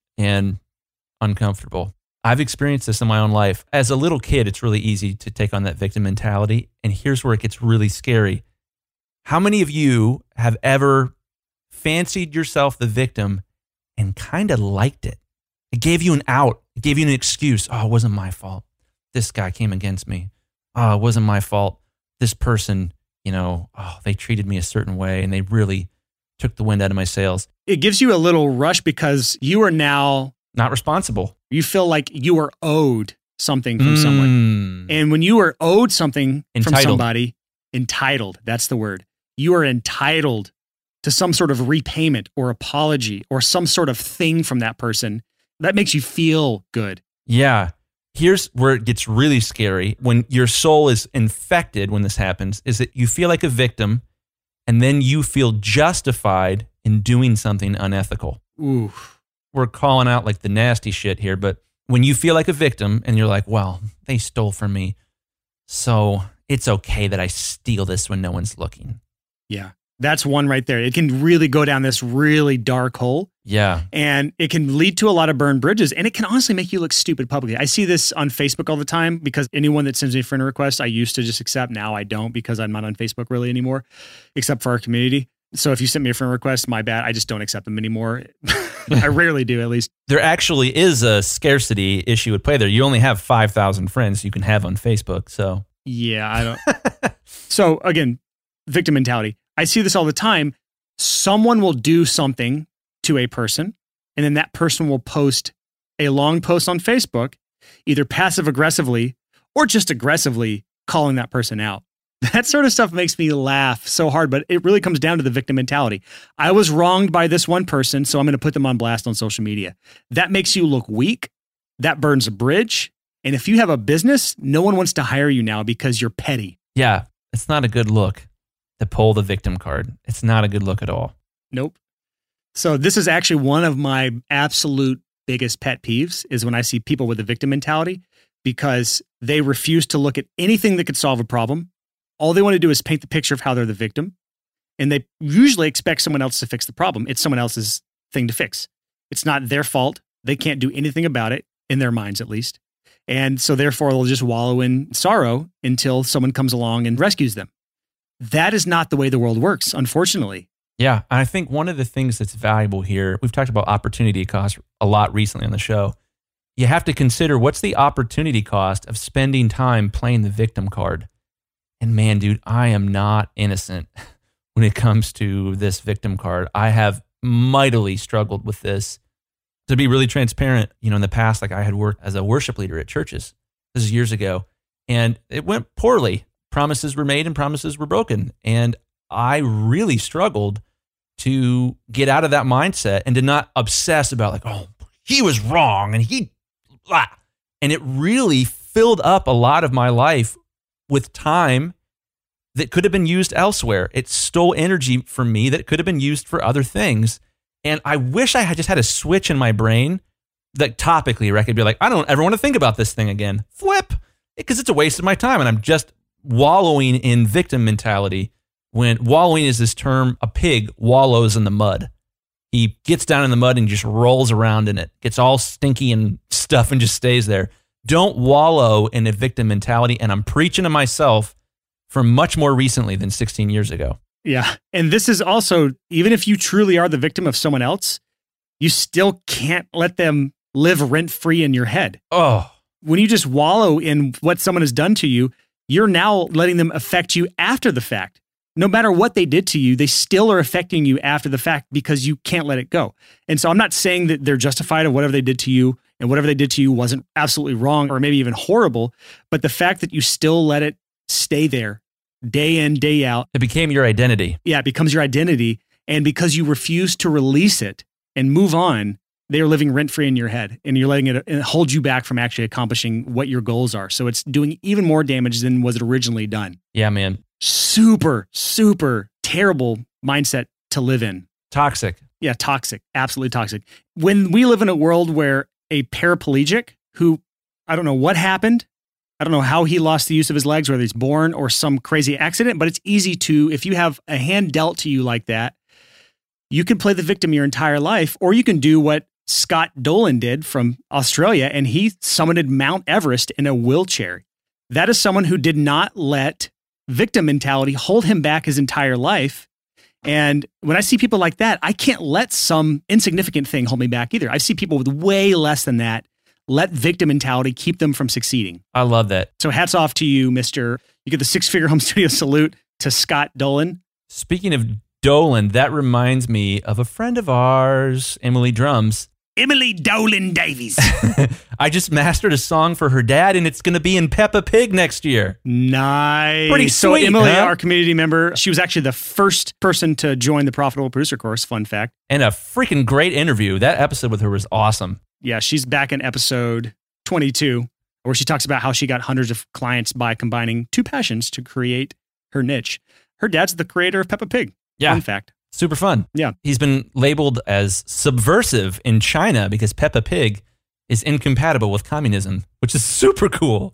and uncomfortable. I've experienced this in my own life. As a little kid, it's really easy to take on that victim mentality. And here's where it gets really scary. How many of you have ever fancied yourself the victim and kind of liked it? It gave you an out. It gave you an excuse. Oh, it wasn't my fault. This guy came against me. Oh, it wasn't my fault. This person, you know, oh, they treated me a certain way and they really took the wind out of my sails. It gives you a little rush because you are now not responsible. You feel like you are owed something from mm. someone. And when you are owed something entitled. from somebody, entitled, that's the word. You are entitled to some sort of repayment or apology or some sort of thing from that person. That makes you feel good. Yeah. Here's where it gets really scary. When your soul is infected, when this happens, is that you feel like a victim and then you feel justified in doing something unethical. Ooh. We're calling out like the nasty shit here, but when you feel like a victim and you're like, well, they stole from me, so it's okay that I steal this when no one's looking. Yeah. That's one right there. It can really go down this really dark hole. Yeah. And it can lead to a lot of burned bridges. And it can honestly make you look stupid publicly. I see this on Facebook all the time because anyone that sends me a friend request, I used to just accept. Now I don't because I'm not on Facebook really anymore, except for our community. So if you send me a friend request, my bad. I just don't accept them anymore. I rarely do, at least. There actually is a scarcity issue at play there. You only have five thousand friends you can have on Facebook. So yeah, I don't. So again, victim mentality. I see this all the time. Someone will do something to a person, and then that person will post a long post on Facebook, either passive aggressively or just aggressively calling that person out. That sort of stuff makes me laugh so hard, but it really comes down to the victim mentality. I was wronged by this one person, so I'm going to put them on blast on social media. That makes you look weak. That burns a bridge. And if you have a business, no one wants to hire you now because you're petty. yeah, it's not a good look to pull the victim card. It's not a good look at all. Nope. So this is actually one of my absolute biggest pet peeves is when I see people with a victim mentality because they refuse to look at anything that could solve a problem. All they want to do is paint the picture of how they're the victim. And they usually expect someone else to fix the problem. It's someone else's thing to fix. It's not their fault. They can't do anything about it, in their minds at least. And so therefore they'll just wallow in sorrow until someone comes along and rescues them. That is not the way the world works, unfortunately. Yeah, I think one of the things that's valuable here, we've talked about opportunity cost a lot recently on the show. You have to consider what's the opportunity cost of spending time playing the victim card. And man, dude, I am not innocent when it comes to this victim card. I have mightily struggled with this. To be really transparent, you know, in the past, like I had worked as a worship leader at churches. This is years ago. And it went poorly. Promises were made and promises were broken. And I really struggled to get out of that mindset and to not obsess about like, oh, he was wrong and he, blah. And it really filled up a lot of my life with time that could have been used elsewhere. It stole energy from me that could have been used for other things. And I wish I had just had a switch in my brain that topically, where I could be like, I don't ever want to think about this thing again. Flip, because it's a waste of my time. And I'm just wallowing in victim mentality when wallowing is this term, a pig wallows in the mud. He gets down in the mud and just rolls around in it, gets all stinky and stuff and just stays there. Don't wallow in a victim mentality. And I'm preaching to myself from much more recently than sixteen years ago. Yeah. And this is also, even if you truly are the victim of someone else, you still can't let them live rent-free in your head. Oh, When you just wallow in what someone has done to you, you're now letting them affect you after the fact. No matter what they did to you, they still are affecting you after the fact because you can't let it go. And so I'm not saying that they're justified of whatever they did to you and whatever they did to you wasn't absolutely wrong or maybe even horrible, but the fact that you still let it stay there day in, day out. it became your identity. Yeah, it becomes your identity. And because you refuse to release it and move on, they're living rent-free in your head and you're letting it hold you back from actually accomplishing what your goals are. So it's doing even more damage than was it originally done. Yeah, man. Super, super terrible mindset to live in. Toxic. Yeah, toxic. Absolutely toxic. When we live in a world where a paraplegic who, I don't know what happened, I don't know how he lost the use of his legs, whether he's born or some crazy accident, but it's easy to, if you have a hand dealt to you like that, you can play the victim your entire life, or you can do what Scott Dolan did from Australia, and he summited Mount Everest in a wheelchair. That is someone who did not let victim mentality hold him back his entire life. And when I see people like that, I can't let some insignificant thing hold me back either. I see people with way less than that let victim mentality keep them from succeeding. I love that. So hats off to you, Mister You get the six-figure home studio salute to Scott Dolan. Speaking of Dolan, that reminds me of a friend of ours, Emily Drums. Emily Dolan Davies. I just mastered a song for her dad, and it's going to be in Peppa Pig next year. Nice. Pretty So sweet, Emily, huh? our community member, she was actually the first person to join the Profitable Producer course. Fun fact. And a freaking great interview. That episode with her was awesome. Yeah, she's back in episode twenty-two, where she talks about how she got hundreds of clients by combining two passions to create her niche. Her dad's the creator of Peppa Pig. Yeah. Fun fact. Super fun. Yeah. He's been labeled as subversive in China because Peppa Pig is incompatible with communism, which is super cool.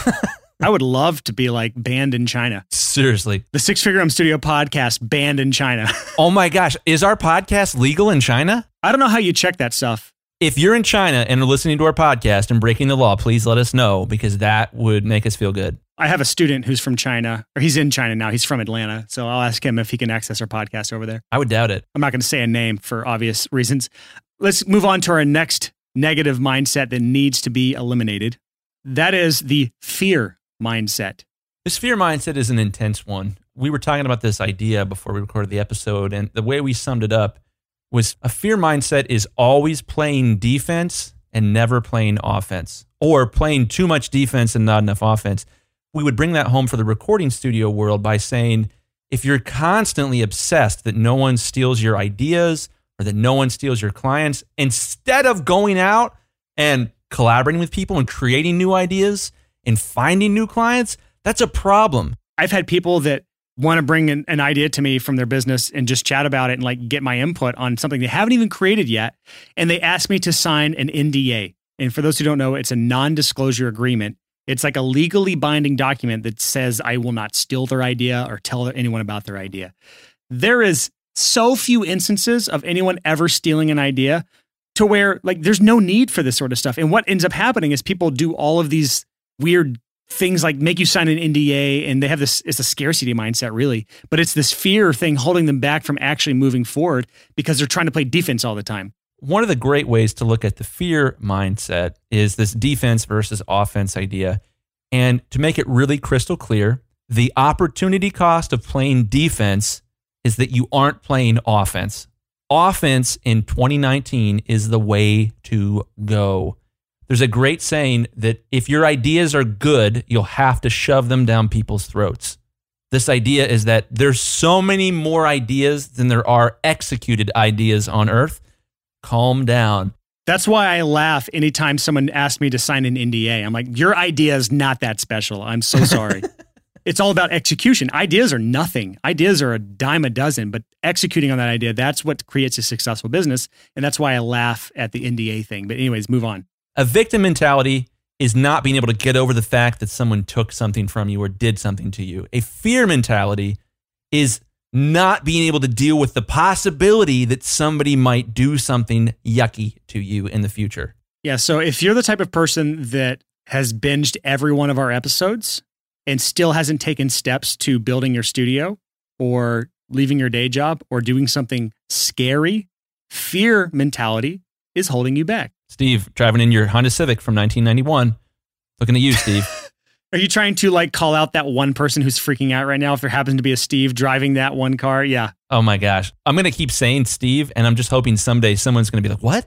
I would love to be like banned in China. Seriously. The Six Figure Home Studio podcast banned in China. Oh my gosh. Is our podcast legal in China? I don't know how you check that stuff. If you're in China and are listening to our podcast and breaking the law, please let us know because that would make us feel good. I have a student who's from China, or he's in China now. He's from Atlanta. So I'll ask him if he can access our podcast over there. I would doubt it. I'm not going to say a name for obvious reasons. Let's move on to our next negative mindset that needs to be eliminated. That is the fear mindset. This fear mindset is an intense one. We were talking about this idea before we recorded the episode, and the way we summed it up was a fear mindset is always playing defense and never playing offense, or playing too much defense and not enough offense. We would bring that home for the recording studio world by saying, if you're constantly obsessed that no one steals your ideas or that no one steals your clients, instead of going out and collaborating with people and creating new ideas and finding new clients, that's a problem. I've had people that want to bring an, an idea to me from their business and just chat about it and like get my input on something they haven't even created yet. And they ask me to sign an N D A. And for those who don't know, it's a non-disclosure agreement. It's like a legally binding document that says I will not steal their idea or tell anyone about their idea. There is so few instances of anyone ever stealing an idea to where like there's no need for this sort of stuff. And what ends up happening is people do all of these weird things like make you sign an N D A, and they have this, it's a scarcity mindset really, but it's this fear thing holding them back from actually moving forward because they're trying to play defense all the time. One of the great ways to look at the fear mindset is this defense versus offense idea. And to make it really crystal clear, the opportunity cost of playing defense is that you aren't playing offense. Offense in twenty nineteen is the way to go. There's a great saying that if your ideas are good, you'll have to shove them down people's throats. This idea is that there's so many more ideas than there are executed ideas on earth. Calm down. That's why I laugh anytime someone asks me to sign an N D A. I'm like, your idea is not that special. I'm so sorry. It's all about execution. Ideas are nothing. Ideas are a dime a dozen, but executing on that idea, that's what creates a successful business. And that's why I laugh at the N D A thing. But anyways, move on. A victim mentality is not being able to get over the fact that someone took something from you or did something to you. A fear mentality is not being able to deal with the possibility that somebody might do something yucky to you in the future. Yeah, so if you're the type of person that has binged every one of our episodes and still hasn't taken steps to building your studio or leaving your day job or doing something scary, fear mentality is holding you back. Steve, driving in your Honda Civic from nineteen ninety-one. Looking at you, Steve. Are you trying to like call out that one person who's freaking out right now if there happens to be a Steve driving that one car? Yeah. Oh my gosh. I'm going to keep saying Steve, and I'm just hoping someday someone's going to be like, what?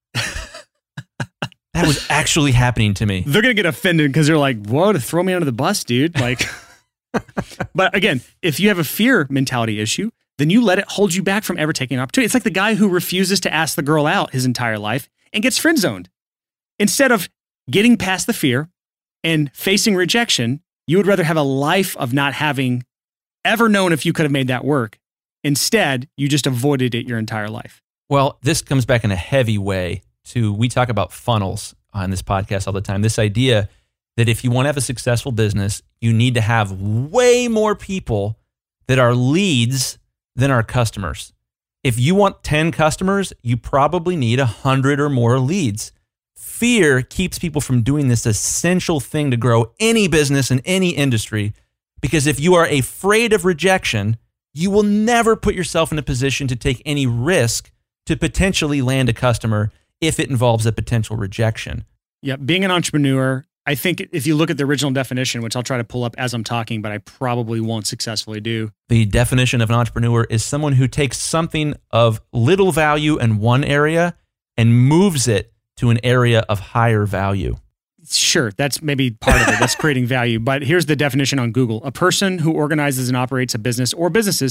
That was actually happening to me. They're going to get offended because they're like, whoa, to throw me under the bus, dude. Like, but again, if you have a fear mentality issue, then you let it hold you back from ever taking an opportunity. It's like the guy who refuses to ask the girl out his entire life and gets friend zoned. Instead of getting past the fear and facing rejection, you would rather have a life of not having ever known if you could have made that work. Instead, you just avoided it your entire life. Well, this comes back in a heavy way to, we talk about funnels on this podcast all the time. This idea that if you want to have a successful business, you need to have way more people that are leads than are customers. If you want ten customers, you probably need one hundred or more leads. Fear keeps people from doing this essential thing to grow any business in any industry, because if you are afraid of rejection, you will never put yourself in a position to take any risk to potentially land a customer if it involves a potential rejection. Yeah, being an entrepreneur, I think if you look at the original definition, which I'll try to pull up as I'm talking, but I probably won't successfully do. The definition of an entrepreneur is someone who takes something of little value in one area and moves it to an area of higher value. Sure, that's maybe part of it. That's creating value. But here's the definition on Google. A person who organizes and operates a business or businesses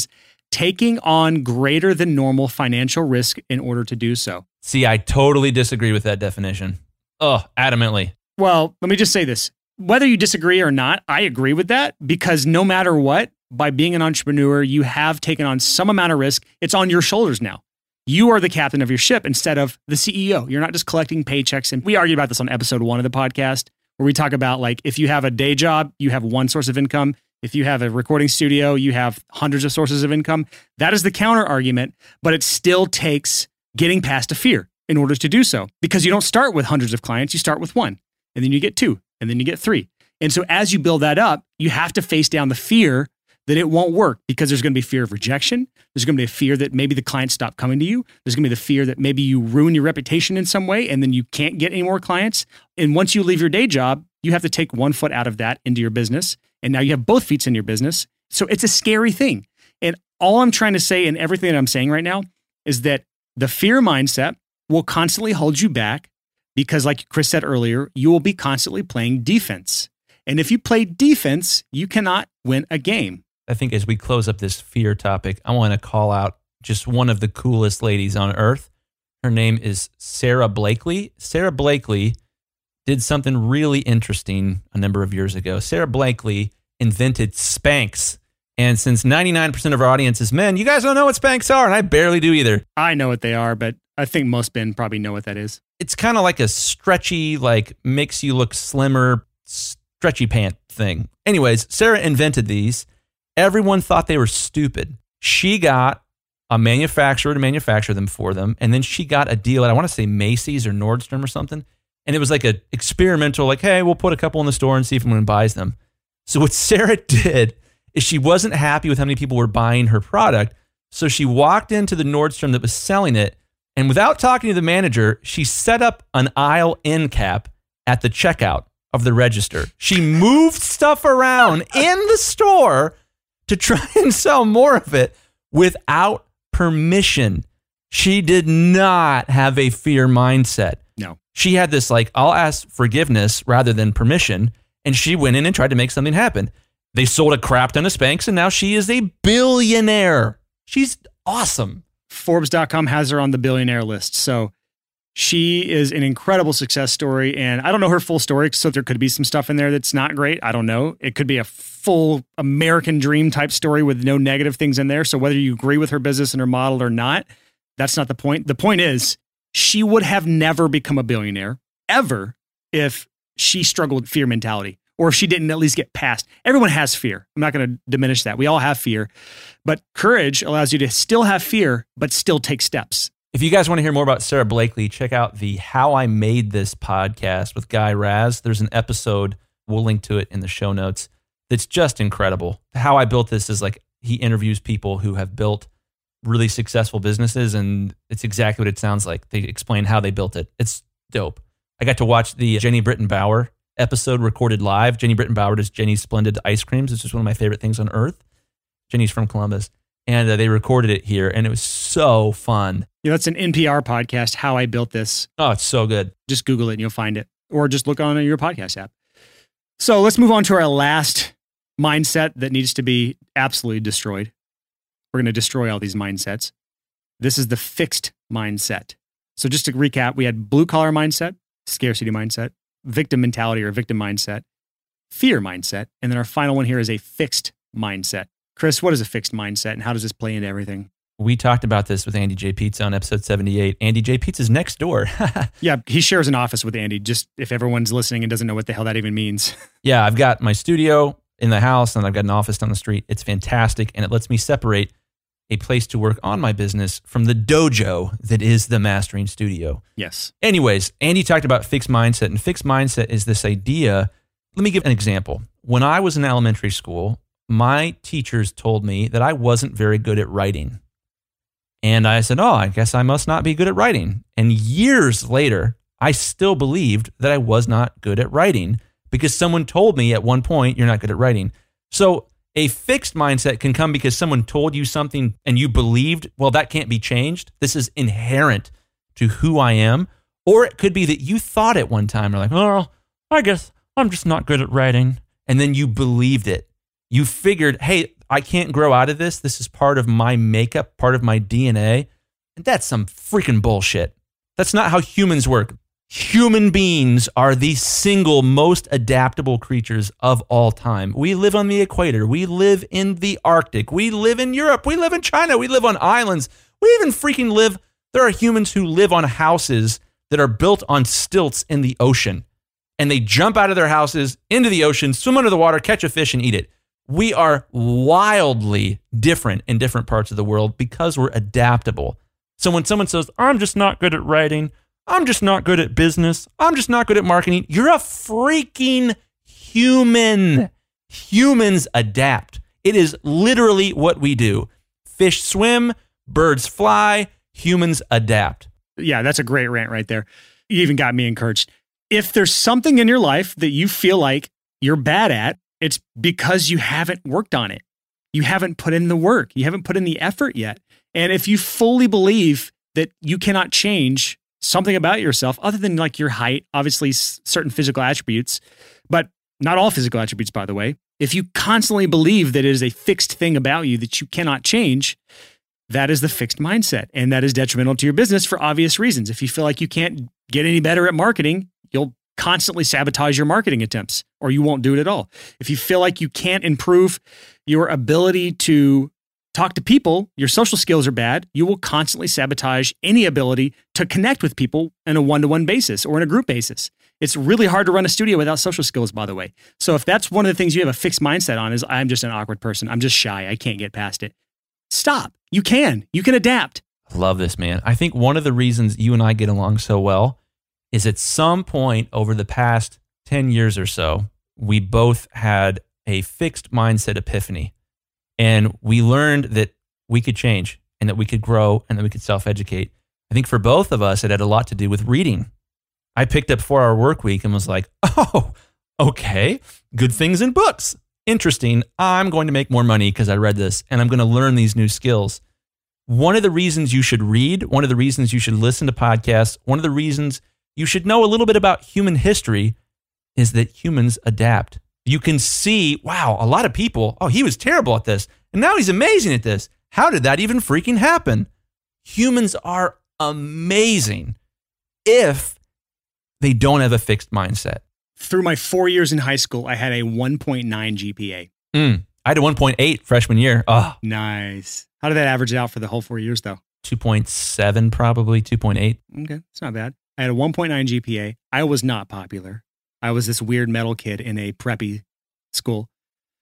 taking on greater than normal financial risk in order to do so. See, I totally disagree with that definition. Oh, adamantly. Well, let me just say this. Whether you disagree or not, I agree with that because no matter what, by being an entrepreneur, you have taken on some amount of risk. It's on your shoulders now. You are the captain of your ship instead of the C E O. You're not just collecting paychecks. And we argued about this on episode one of the podcast, where we talk about like, if you have a day job, you have one source of income. If you have a recording studio, you have hundreds of sources of income. That is the counter argument, but it still takes getting past a fear in order to do so, because you don't start with hundreds of clients. You start with one, and then you get two, and then you get three. And so as you build that up, you have to face down the fear that it won't work, because there's going to be fear of rejection. There's going to be a fear that maybe the clients stop coming to you. There's going to be the fear that maybe you ruin your reputation in some way and then you can't get any more clients. And once you leave your day job, you have to take one foot out of that into your business. And now you have both feet in your business. So it's a scary thing. And all I'm trying to say and everything that I'm saying right now is that the fear mindset will constantly hold you back because, like Chris said earlier, you will be constantly playing defense. And if you play defense, you cannot win a game. I think as we close up this fear topic, I want to call out just one of the coolest ladies on earth. Her name is Sara Blakely. Sara Blakely did something really interesting a number of years ago. Sara Blakely invented Spanx. And since ninety-nine percent of our audience is men, you guys don't know what Spanx are, and I barely do either. I know what they are, but I think most men probably know what that is. It's kind of like a stretchy, like makes you look slimmer, stretchy pant thing. Anyways, Sara invented these. Everyone thought they were stupid. She got a manufacturer to manufacture them for them, and then she got a deal at, I want to say Macy's or Nordstrom or something, and it was like an experimental, like, hey, we'll put a couple in the store and see if anyone buys them. So what Sara did is she wasn't happy with how many people were buying her product, so she walked into the Nordstrom that was selling it, and without talking to the manager, she set up an aisle end cap at the checkout of the register. She moved stuff around in the store to try and sell more of it without permission. She did not have a fear mindset. No. She had this like, I'll ask forgiveness rather than permission. And she went in and tried to make something happen. They sold a crap ton of Spanx, and now she is a billionaire. She's awesome. Forbes dot com has her on the billionaire list. So she is an incredible success story. And I don't know her full story, so there could be some stuff in there that's not great. I don't know. It could be a full American dream type story with no negative things in there. So whether you agree with her business and her model or not, that's not the point. The point is, she would have never become a billionaire ever if she struggled with fear mentality, or if she didn't at least get past. Everyone has fear. I'm not going to diminish that. We all have fear. But courage allows you to still have fear, but still take steps. If you guys want to hear more about Sara Blakely, check out the How I Made This podcast with Guy Raz. There's an episode, we'll link to it in the show notes, that's just incredible. How I Built This is like he interviews people who have built really successful businesses, and it's exactly what it sounds like. They explain how they built it. It's dope. I got to watch the Jenny Britton Bauer episode recorded live. Jenny Britton Bauer does Jenny's Splendid Ice Creams. It's just one of my favorite things on earth. Jenny's from Columbus. And uh, they recorded it here, and it was so fun. You know, it's an N P R podcast, How I Built This. Oh, it's so good. Just Google it and you'll find it. Or just look on your podcast app. So let's move on to our last mindset that needs to be absolutely destroyed. We're going to destroy all these mindsets. This is the fixed mindset. So just to recap, we had blue collar mindset, scarcity mindset, victim mentality or victim mindset, fear mindset, and then our final one here is a fixed mindset. Chris, what is a fixed mindset and how does this play into everything? We talked about this with Andy J. Pizza on episode seventy-eight. Andy J. Pizza's next door. Yeah, he shares an office with Andy, just if everyone's listening and doesn't know what the hell that even means. Yeah, I've got my studio in the house and I've got an office down the street. It's fantastic, and it lets me separate a place to work on my business from the dojo that is the mastering studio. Yes. Anyways, Andy talked about fixed mindset, and fixed mindset is this idea. Let me give an example. When I was in elementary school, my teachers told me that I wasn't very good at writing. And I said, oh, I guess I must not be good at writing. And years later, I still believed that I was not good at writing because someone told me at one point, you're not good at writing. So a fixed mindset can come because someone told you something and you believed, well, that can't be changed. This is inherent to who I am. Or it could be that you thought at one time, you're like, oh, I guess I'm just not good at writing. And then you believed it. You figured, hey, I can't grow out of this. This is part of my makeup, part of my D N A. And that's some freaking bullshit. That's not how humans work. Human beings are the single most adaptable creatures of all time. We live on the equator. We live in the Arctic. We live in Europe. We live in China. We live on islands. We even freaking live. There are humans who live on houses that are built on stilts in the ocean. And they jump out of their houses into the ocean, swim under the water, catch a fish, and eat it. We are wildly different in different parts of the world because we're adaptable. So when someone says, I'm just not good at writing, I'm just not good at business, I'm just not good at marketing, you're a freaking human. Humans adapt. It is literally what we do. Fish swim, birds fly, humans adapt. Yeah, that's a great rant right there. You even got me encouraged. If there's something in your life that you feel like you're bad at, it's because you haven't worked on it. You haven't put in the work. You haven't put in the effort yet. And if you fully believe that you cannot change something about yourself other than like your height, obviously s- certain physical attributes, but not all physical attributes, by the way. If you constantly believe that it is a fixed thing about you that you cannot change, that is the fixed mindset. And that is detrimental to your business for obvious reasons. If you feel like you can't get any better at marketing, you'll constantly sabotage your marketing attempts or you won't do it at all. If you feel like you can't improve your ability to talk to people, your social skills are bad, you will constantly sabotage any ability to connect with people in a one-to-one basis or in a group basis. It's really hard to run a studio without social skills, by the way. So if that's one of the things you have a fixed mindset on is I'm just an awkward person, I'm just shy, I can't get past it. Stop. You can. You can adapt. I love this, man. I think one of the reasons you and I get along so well is at some point over the past ten years or so, we both had a fixed mindset epiphany. And we learned that we could change and that we could grow and that we could self-educate. I think for both of us, it had a lot to do with reading. I picked up four hour work week and was like, oh, okay, good things in books. Interesting. I'm going to make more money because I read this and I'm going to learn these new skills. One of the reasons you should read, one of the reasons you should listen to podcasts, one of the reasons you should know a little bit about human history is that humans adapt. You can see, wow, a lot of people, oh, he was terrible at this, and now he's amazing at this. How did that even freaking happen? Humans are amazing if they don't have a fixed mindset. Through my four years in high school, I had a one point nine G P A. Mm, I had a one point eight freshman year. Oh, nice. How did that average out for the whole four years, though? two point seven probably, two point eight. Okay, it's not bad. I had a one point nine G P A. I was not popular. I was this weird metal kid in a preppy school.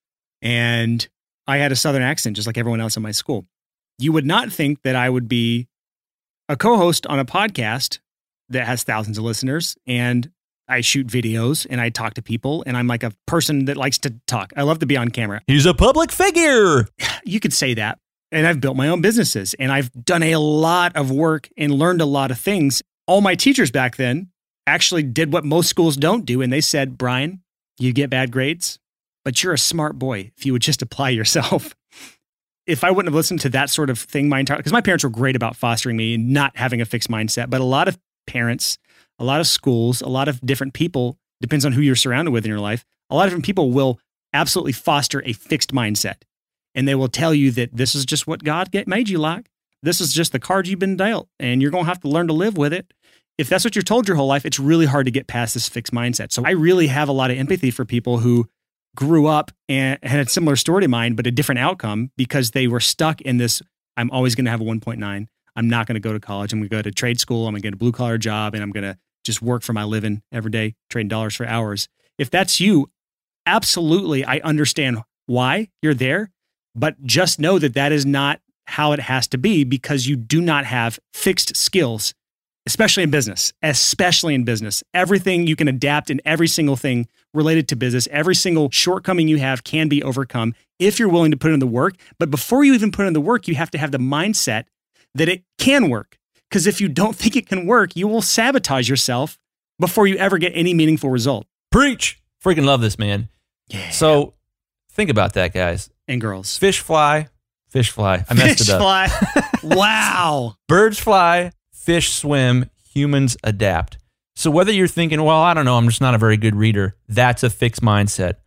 And I had a Southern accent, just like everyone else in my school. You would not think that I would be a co-host on a podcast that has thousands of listeners, and I shoot videos and I talk to people, and I'm like a person that likes to talk. I love to be on camera. He's a public figure. You could say that. And I've built my own businesses, and I've done a lot of work and learned a lot of things. All my teachers back then actually did what most schools don't do. And they said, Brian, you get bad grades, but you're a smart boy if you would just apply yourself. If I wouldn't have listened to that sort of thing my entire, because my parents were great about fostering me and not having a fixed mindset, but a lot of parents, a lot of schools, a lot of different people, depends on who you're surrounded with in your life, a lot of different people will absolutely foster a fixed mindset. And they will tell you that this is just what God get, made you like. This is just the card you've been dealt, and you're going to have to learn to live with it. If that's what you're told your whole life, it's really hard to get past this fixed mindset. So I really have a lot of empathy for people who grew up and had a similar story to mine, but a different outcome because they were stuck in this, I'm always going to have a one point nine. I'm not going to go to college. I'm going to go to trade school. I'm going to get a blue collar job, and I'm going to just work for my living every day, trading dollars for hours. If that's you, absolutely, I understand why you're there, but just know that that is not how it has to be because you do not have fixed skills, especially in business, especially in business. Everything you can adapt in every single thing related to business, every single shortcoming you have can be overcome if you're willing to put in the work. But before you even put in the work, you have to have the mindset that it can work. Because if you don't think it can work, you will sabotage yourself before you ever get any meaningful result. Preach. Freaking love this, man. Yeah. So think about that, guys. And girls. Fish fly, fish fly. I messed Fish it up. fly. Wow. Birds fly, fish swim, humans adapt. So whether you're thinking, well, I don't know, I'm just not a very good reader, that's a fixed mindset.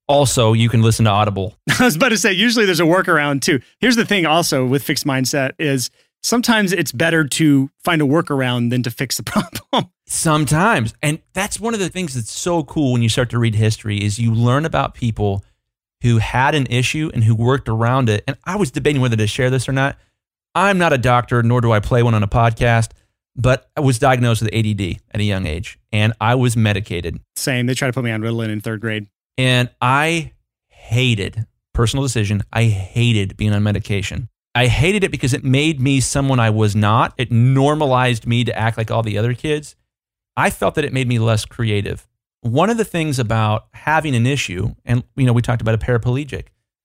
Also, you can listen to Audible. I was about to say, usually there's a workaround too. Here's the thing also with fixed mindset is sometimes it's better to find a workaround than to fix the problem. Sometimes. And that's one of the things that's so cool when you start to read history is you learn about people who had an issue and who worked around it. And I was debating whether to share this or not. I'm not a doctor, nor do I play one on a podcast, but I was diagnosed with A D D at a young age and I was medicated. Same. They tried to put me on Ritalin in third grade. And I hated, personal decision, I hated being on medication. I hated it because it made me someone I was not. It normalized me to act like all the other kids. I felt that it made me less creative. One of the things about having an issue, and you know, we talked about a paraplegic.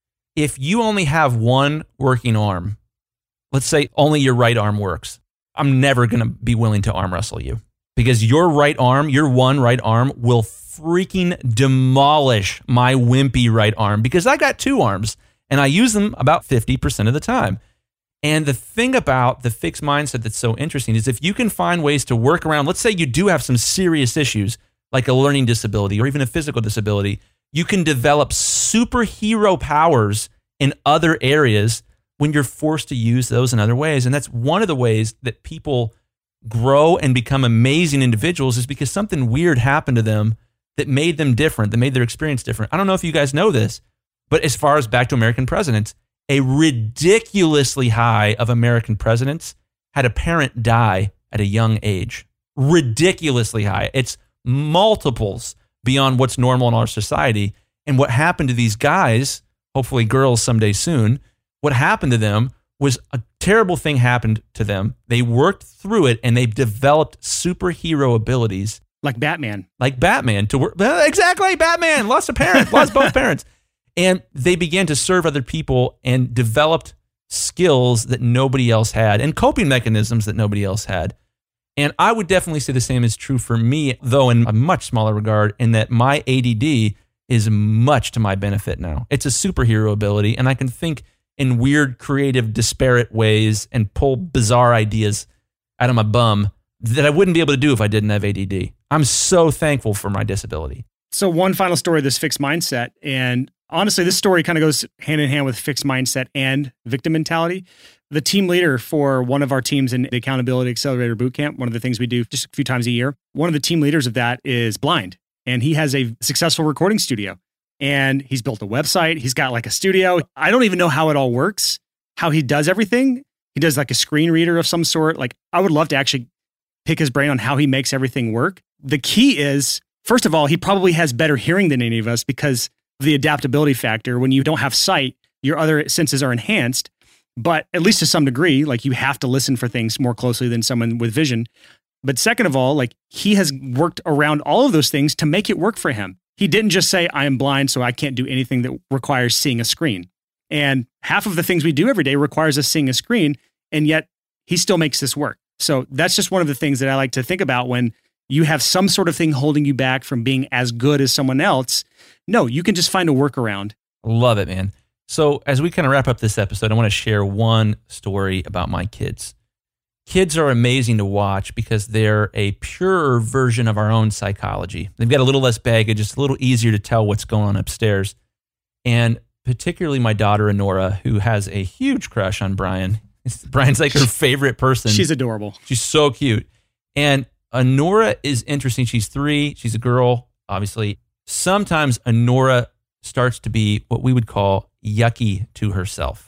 If you only have one working arm, let's say only your right arm works, I'm never going to be willing to arm wrestle you because your right arm, your one right arm will freaking demolish my wimpy right arm because I got two arms and I use them about fifty percent of the time. And the thing about the fixed mindset that's so interesting is if you can find ways to work around, let's say you do have some serious issues like a learning disability or even a physical disability, you can develop superhero powers in other areas when you're forced to use those in other ways. And that's one of the ways that people grow and become amazing individuals is because something weird happened to them that made them different, that made their experience different. I don't know if you guys know this, but as far as back to American presidents, a ridiculously high of American presidents had a parent die at a young age. Ridiculously high. It's multiples beyond what's normal in our society. And what happened to these guys, hopefully girls someday soon, what happened to them was a terrible thing happened to them. They worked through it and they developed superhero abilities. Like Batman. Like Batman. to work Exactly, Batman. Lost a parent, lost both parents. And they began to serve other people and developed skills that nobody else had and coping mechanisms that nobody else had. And I would definitely say the same is true for me, though in a much smaller regard, in that my A D D is much to my benefit now. It's a superhero ability, and I can think in weird, creative, disparate ways and pull bizarre ideas out of my bum that I wouldn't be able to do if I didn't have A D D. I'm so thankful for my disability. So one final story of this fixed mindset. And honestly, this story kind of goes hand in hand with fixed mindset and victim mentality. The team leader for one of our teams in the Accountability Accelerator Bootcamp, one of the things we do just a few times a year, one of the team leaders of that is blind. And he has a successful recording studio. And he's built a website. He's got like a studio. I don't even know how it all works, how he does everything. He does like a screen reader of some sort. Like I would love to actually pick his brain on how he makes everything work. The key is, first of all, he probably has better hearing than any of us because of the adaptability factor. When you don't have sight, your other senses are enhanced, but at least to some degree, like you have to listen for things more closely than someone with vision. But second of all, like he has worked around all of those things to make it work for him. He didn't just say, I am blind, so I can't do anything that requires seeing a screen. And half of the things we do every day requires us seeing a screen, and yet he still makes this work. So that's just one of the things that I like to think about when you have some sort of thing holding you back from being as good as someone else. No, you can just find a workaround. Love it, man. So as we kind of wrap up this episode, I want to share one story about my kids. Kids are amazing to watch because they're a purer version of our own psychology. They've got a little less baggage. It's a little easier to tell what's going on upstairs. And particularly my daughter, Honora, who has a huge crush on Brian. Brian's like her favorite person. She's adorable. She's so cute. And Honora is interesting. She's three. She's a girl, obviously. Sometimes Honora starts to be what we would call yucky to herself.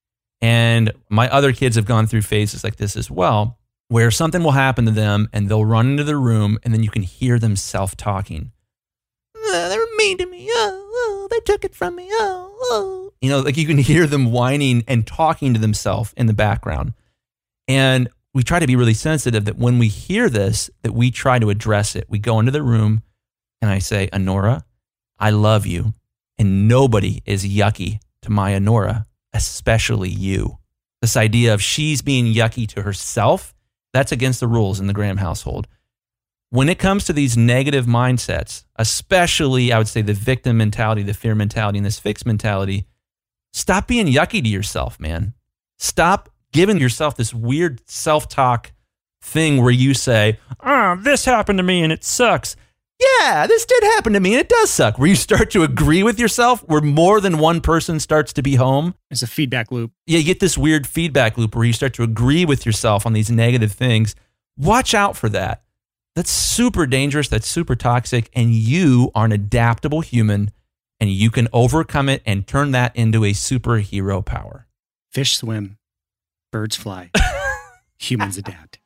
And my other kids have gone through phases like this as well, where something will happen to them and they'll run into the room and then you can hear them self-talking. Oh, they were mean to me. Oh, oh, they took it from me. Oh, oh. You know, like you can hear them whining and talking to themselves in the background. And we try to be really sensitive that when we hear this, that we try to address it. We go into the room and I say, Honora, I love you. And nobody is yucky to my Honora, especially you. This idea of she's being yucky to herself, that's against the rules in the Graham household. When it comes to these negative mindsets, especially I would say the victim mentality, the fear mentality, and this fixed mentality, stop being yucky to yourself, man. Stop giving yourself this weird self-talk thing where you say, oh, this happened to me and it sucks. yeah, this did happen to me and it does suck. Where you start to agree with yourself, where more than one person starts to be home. It's a feedback loop. Yeah, you get this weird feedback loop where you start to agree with yourself on these negative things. Watch out for that. That's super dangerous. That's super toxic. And you are an adaptable human and you can overcome it and turn that into a superhero power. Fish swim, birds fly, humans adapt.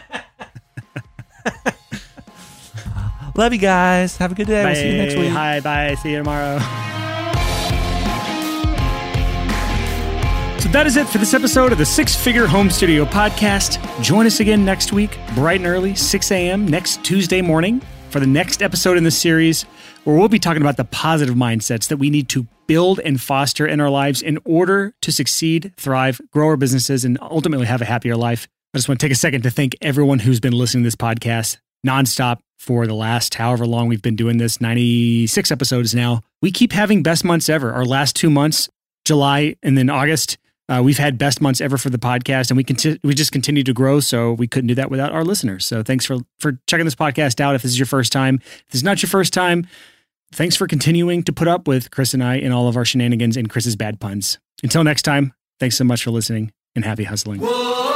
Love you guys. Have a good day. Bye. We'll see you next week. Hi, bye. See you tomorrow. So that is it for this episode of the Six Figure Home Studio Podcast. Join us again next week, bright and early, six a.m. next Tuesday morning for the next episode in the series, where we'll be talking about the positive mindsets that we need to build and foster in our lives in order to succeed, thrive, grow our businesses, and ultimately have a happier life. I just want to take a second to thank everyone who's been listening to this podcast nonstop for the last however long we've been doing this, ninety-six episodes now. We keep having best months ever. Our last two months, July and then August, uh, we've had best months ever for the podcast, and we conti- we just continue to grow, so we couldn't do that without our listeners. So thanks for, for checking this podcast out if this is your first time. If this is not your first time, thanks for continuing to put up with Chris and I and all of our shenanigans and Chris's bad puns. Until next time, thanks so much for listening, and happy hustling. Whoa.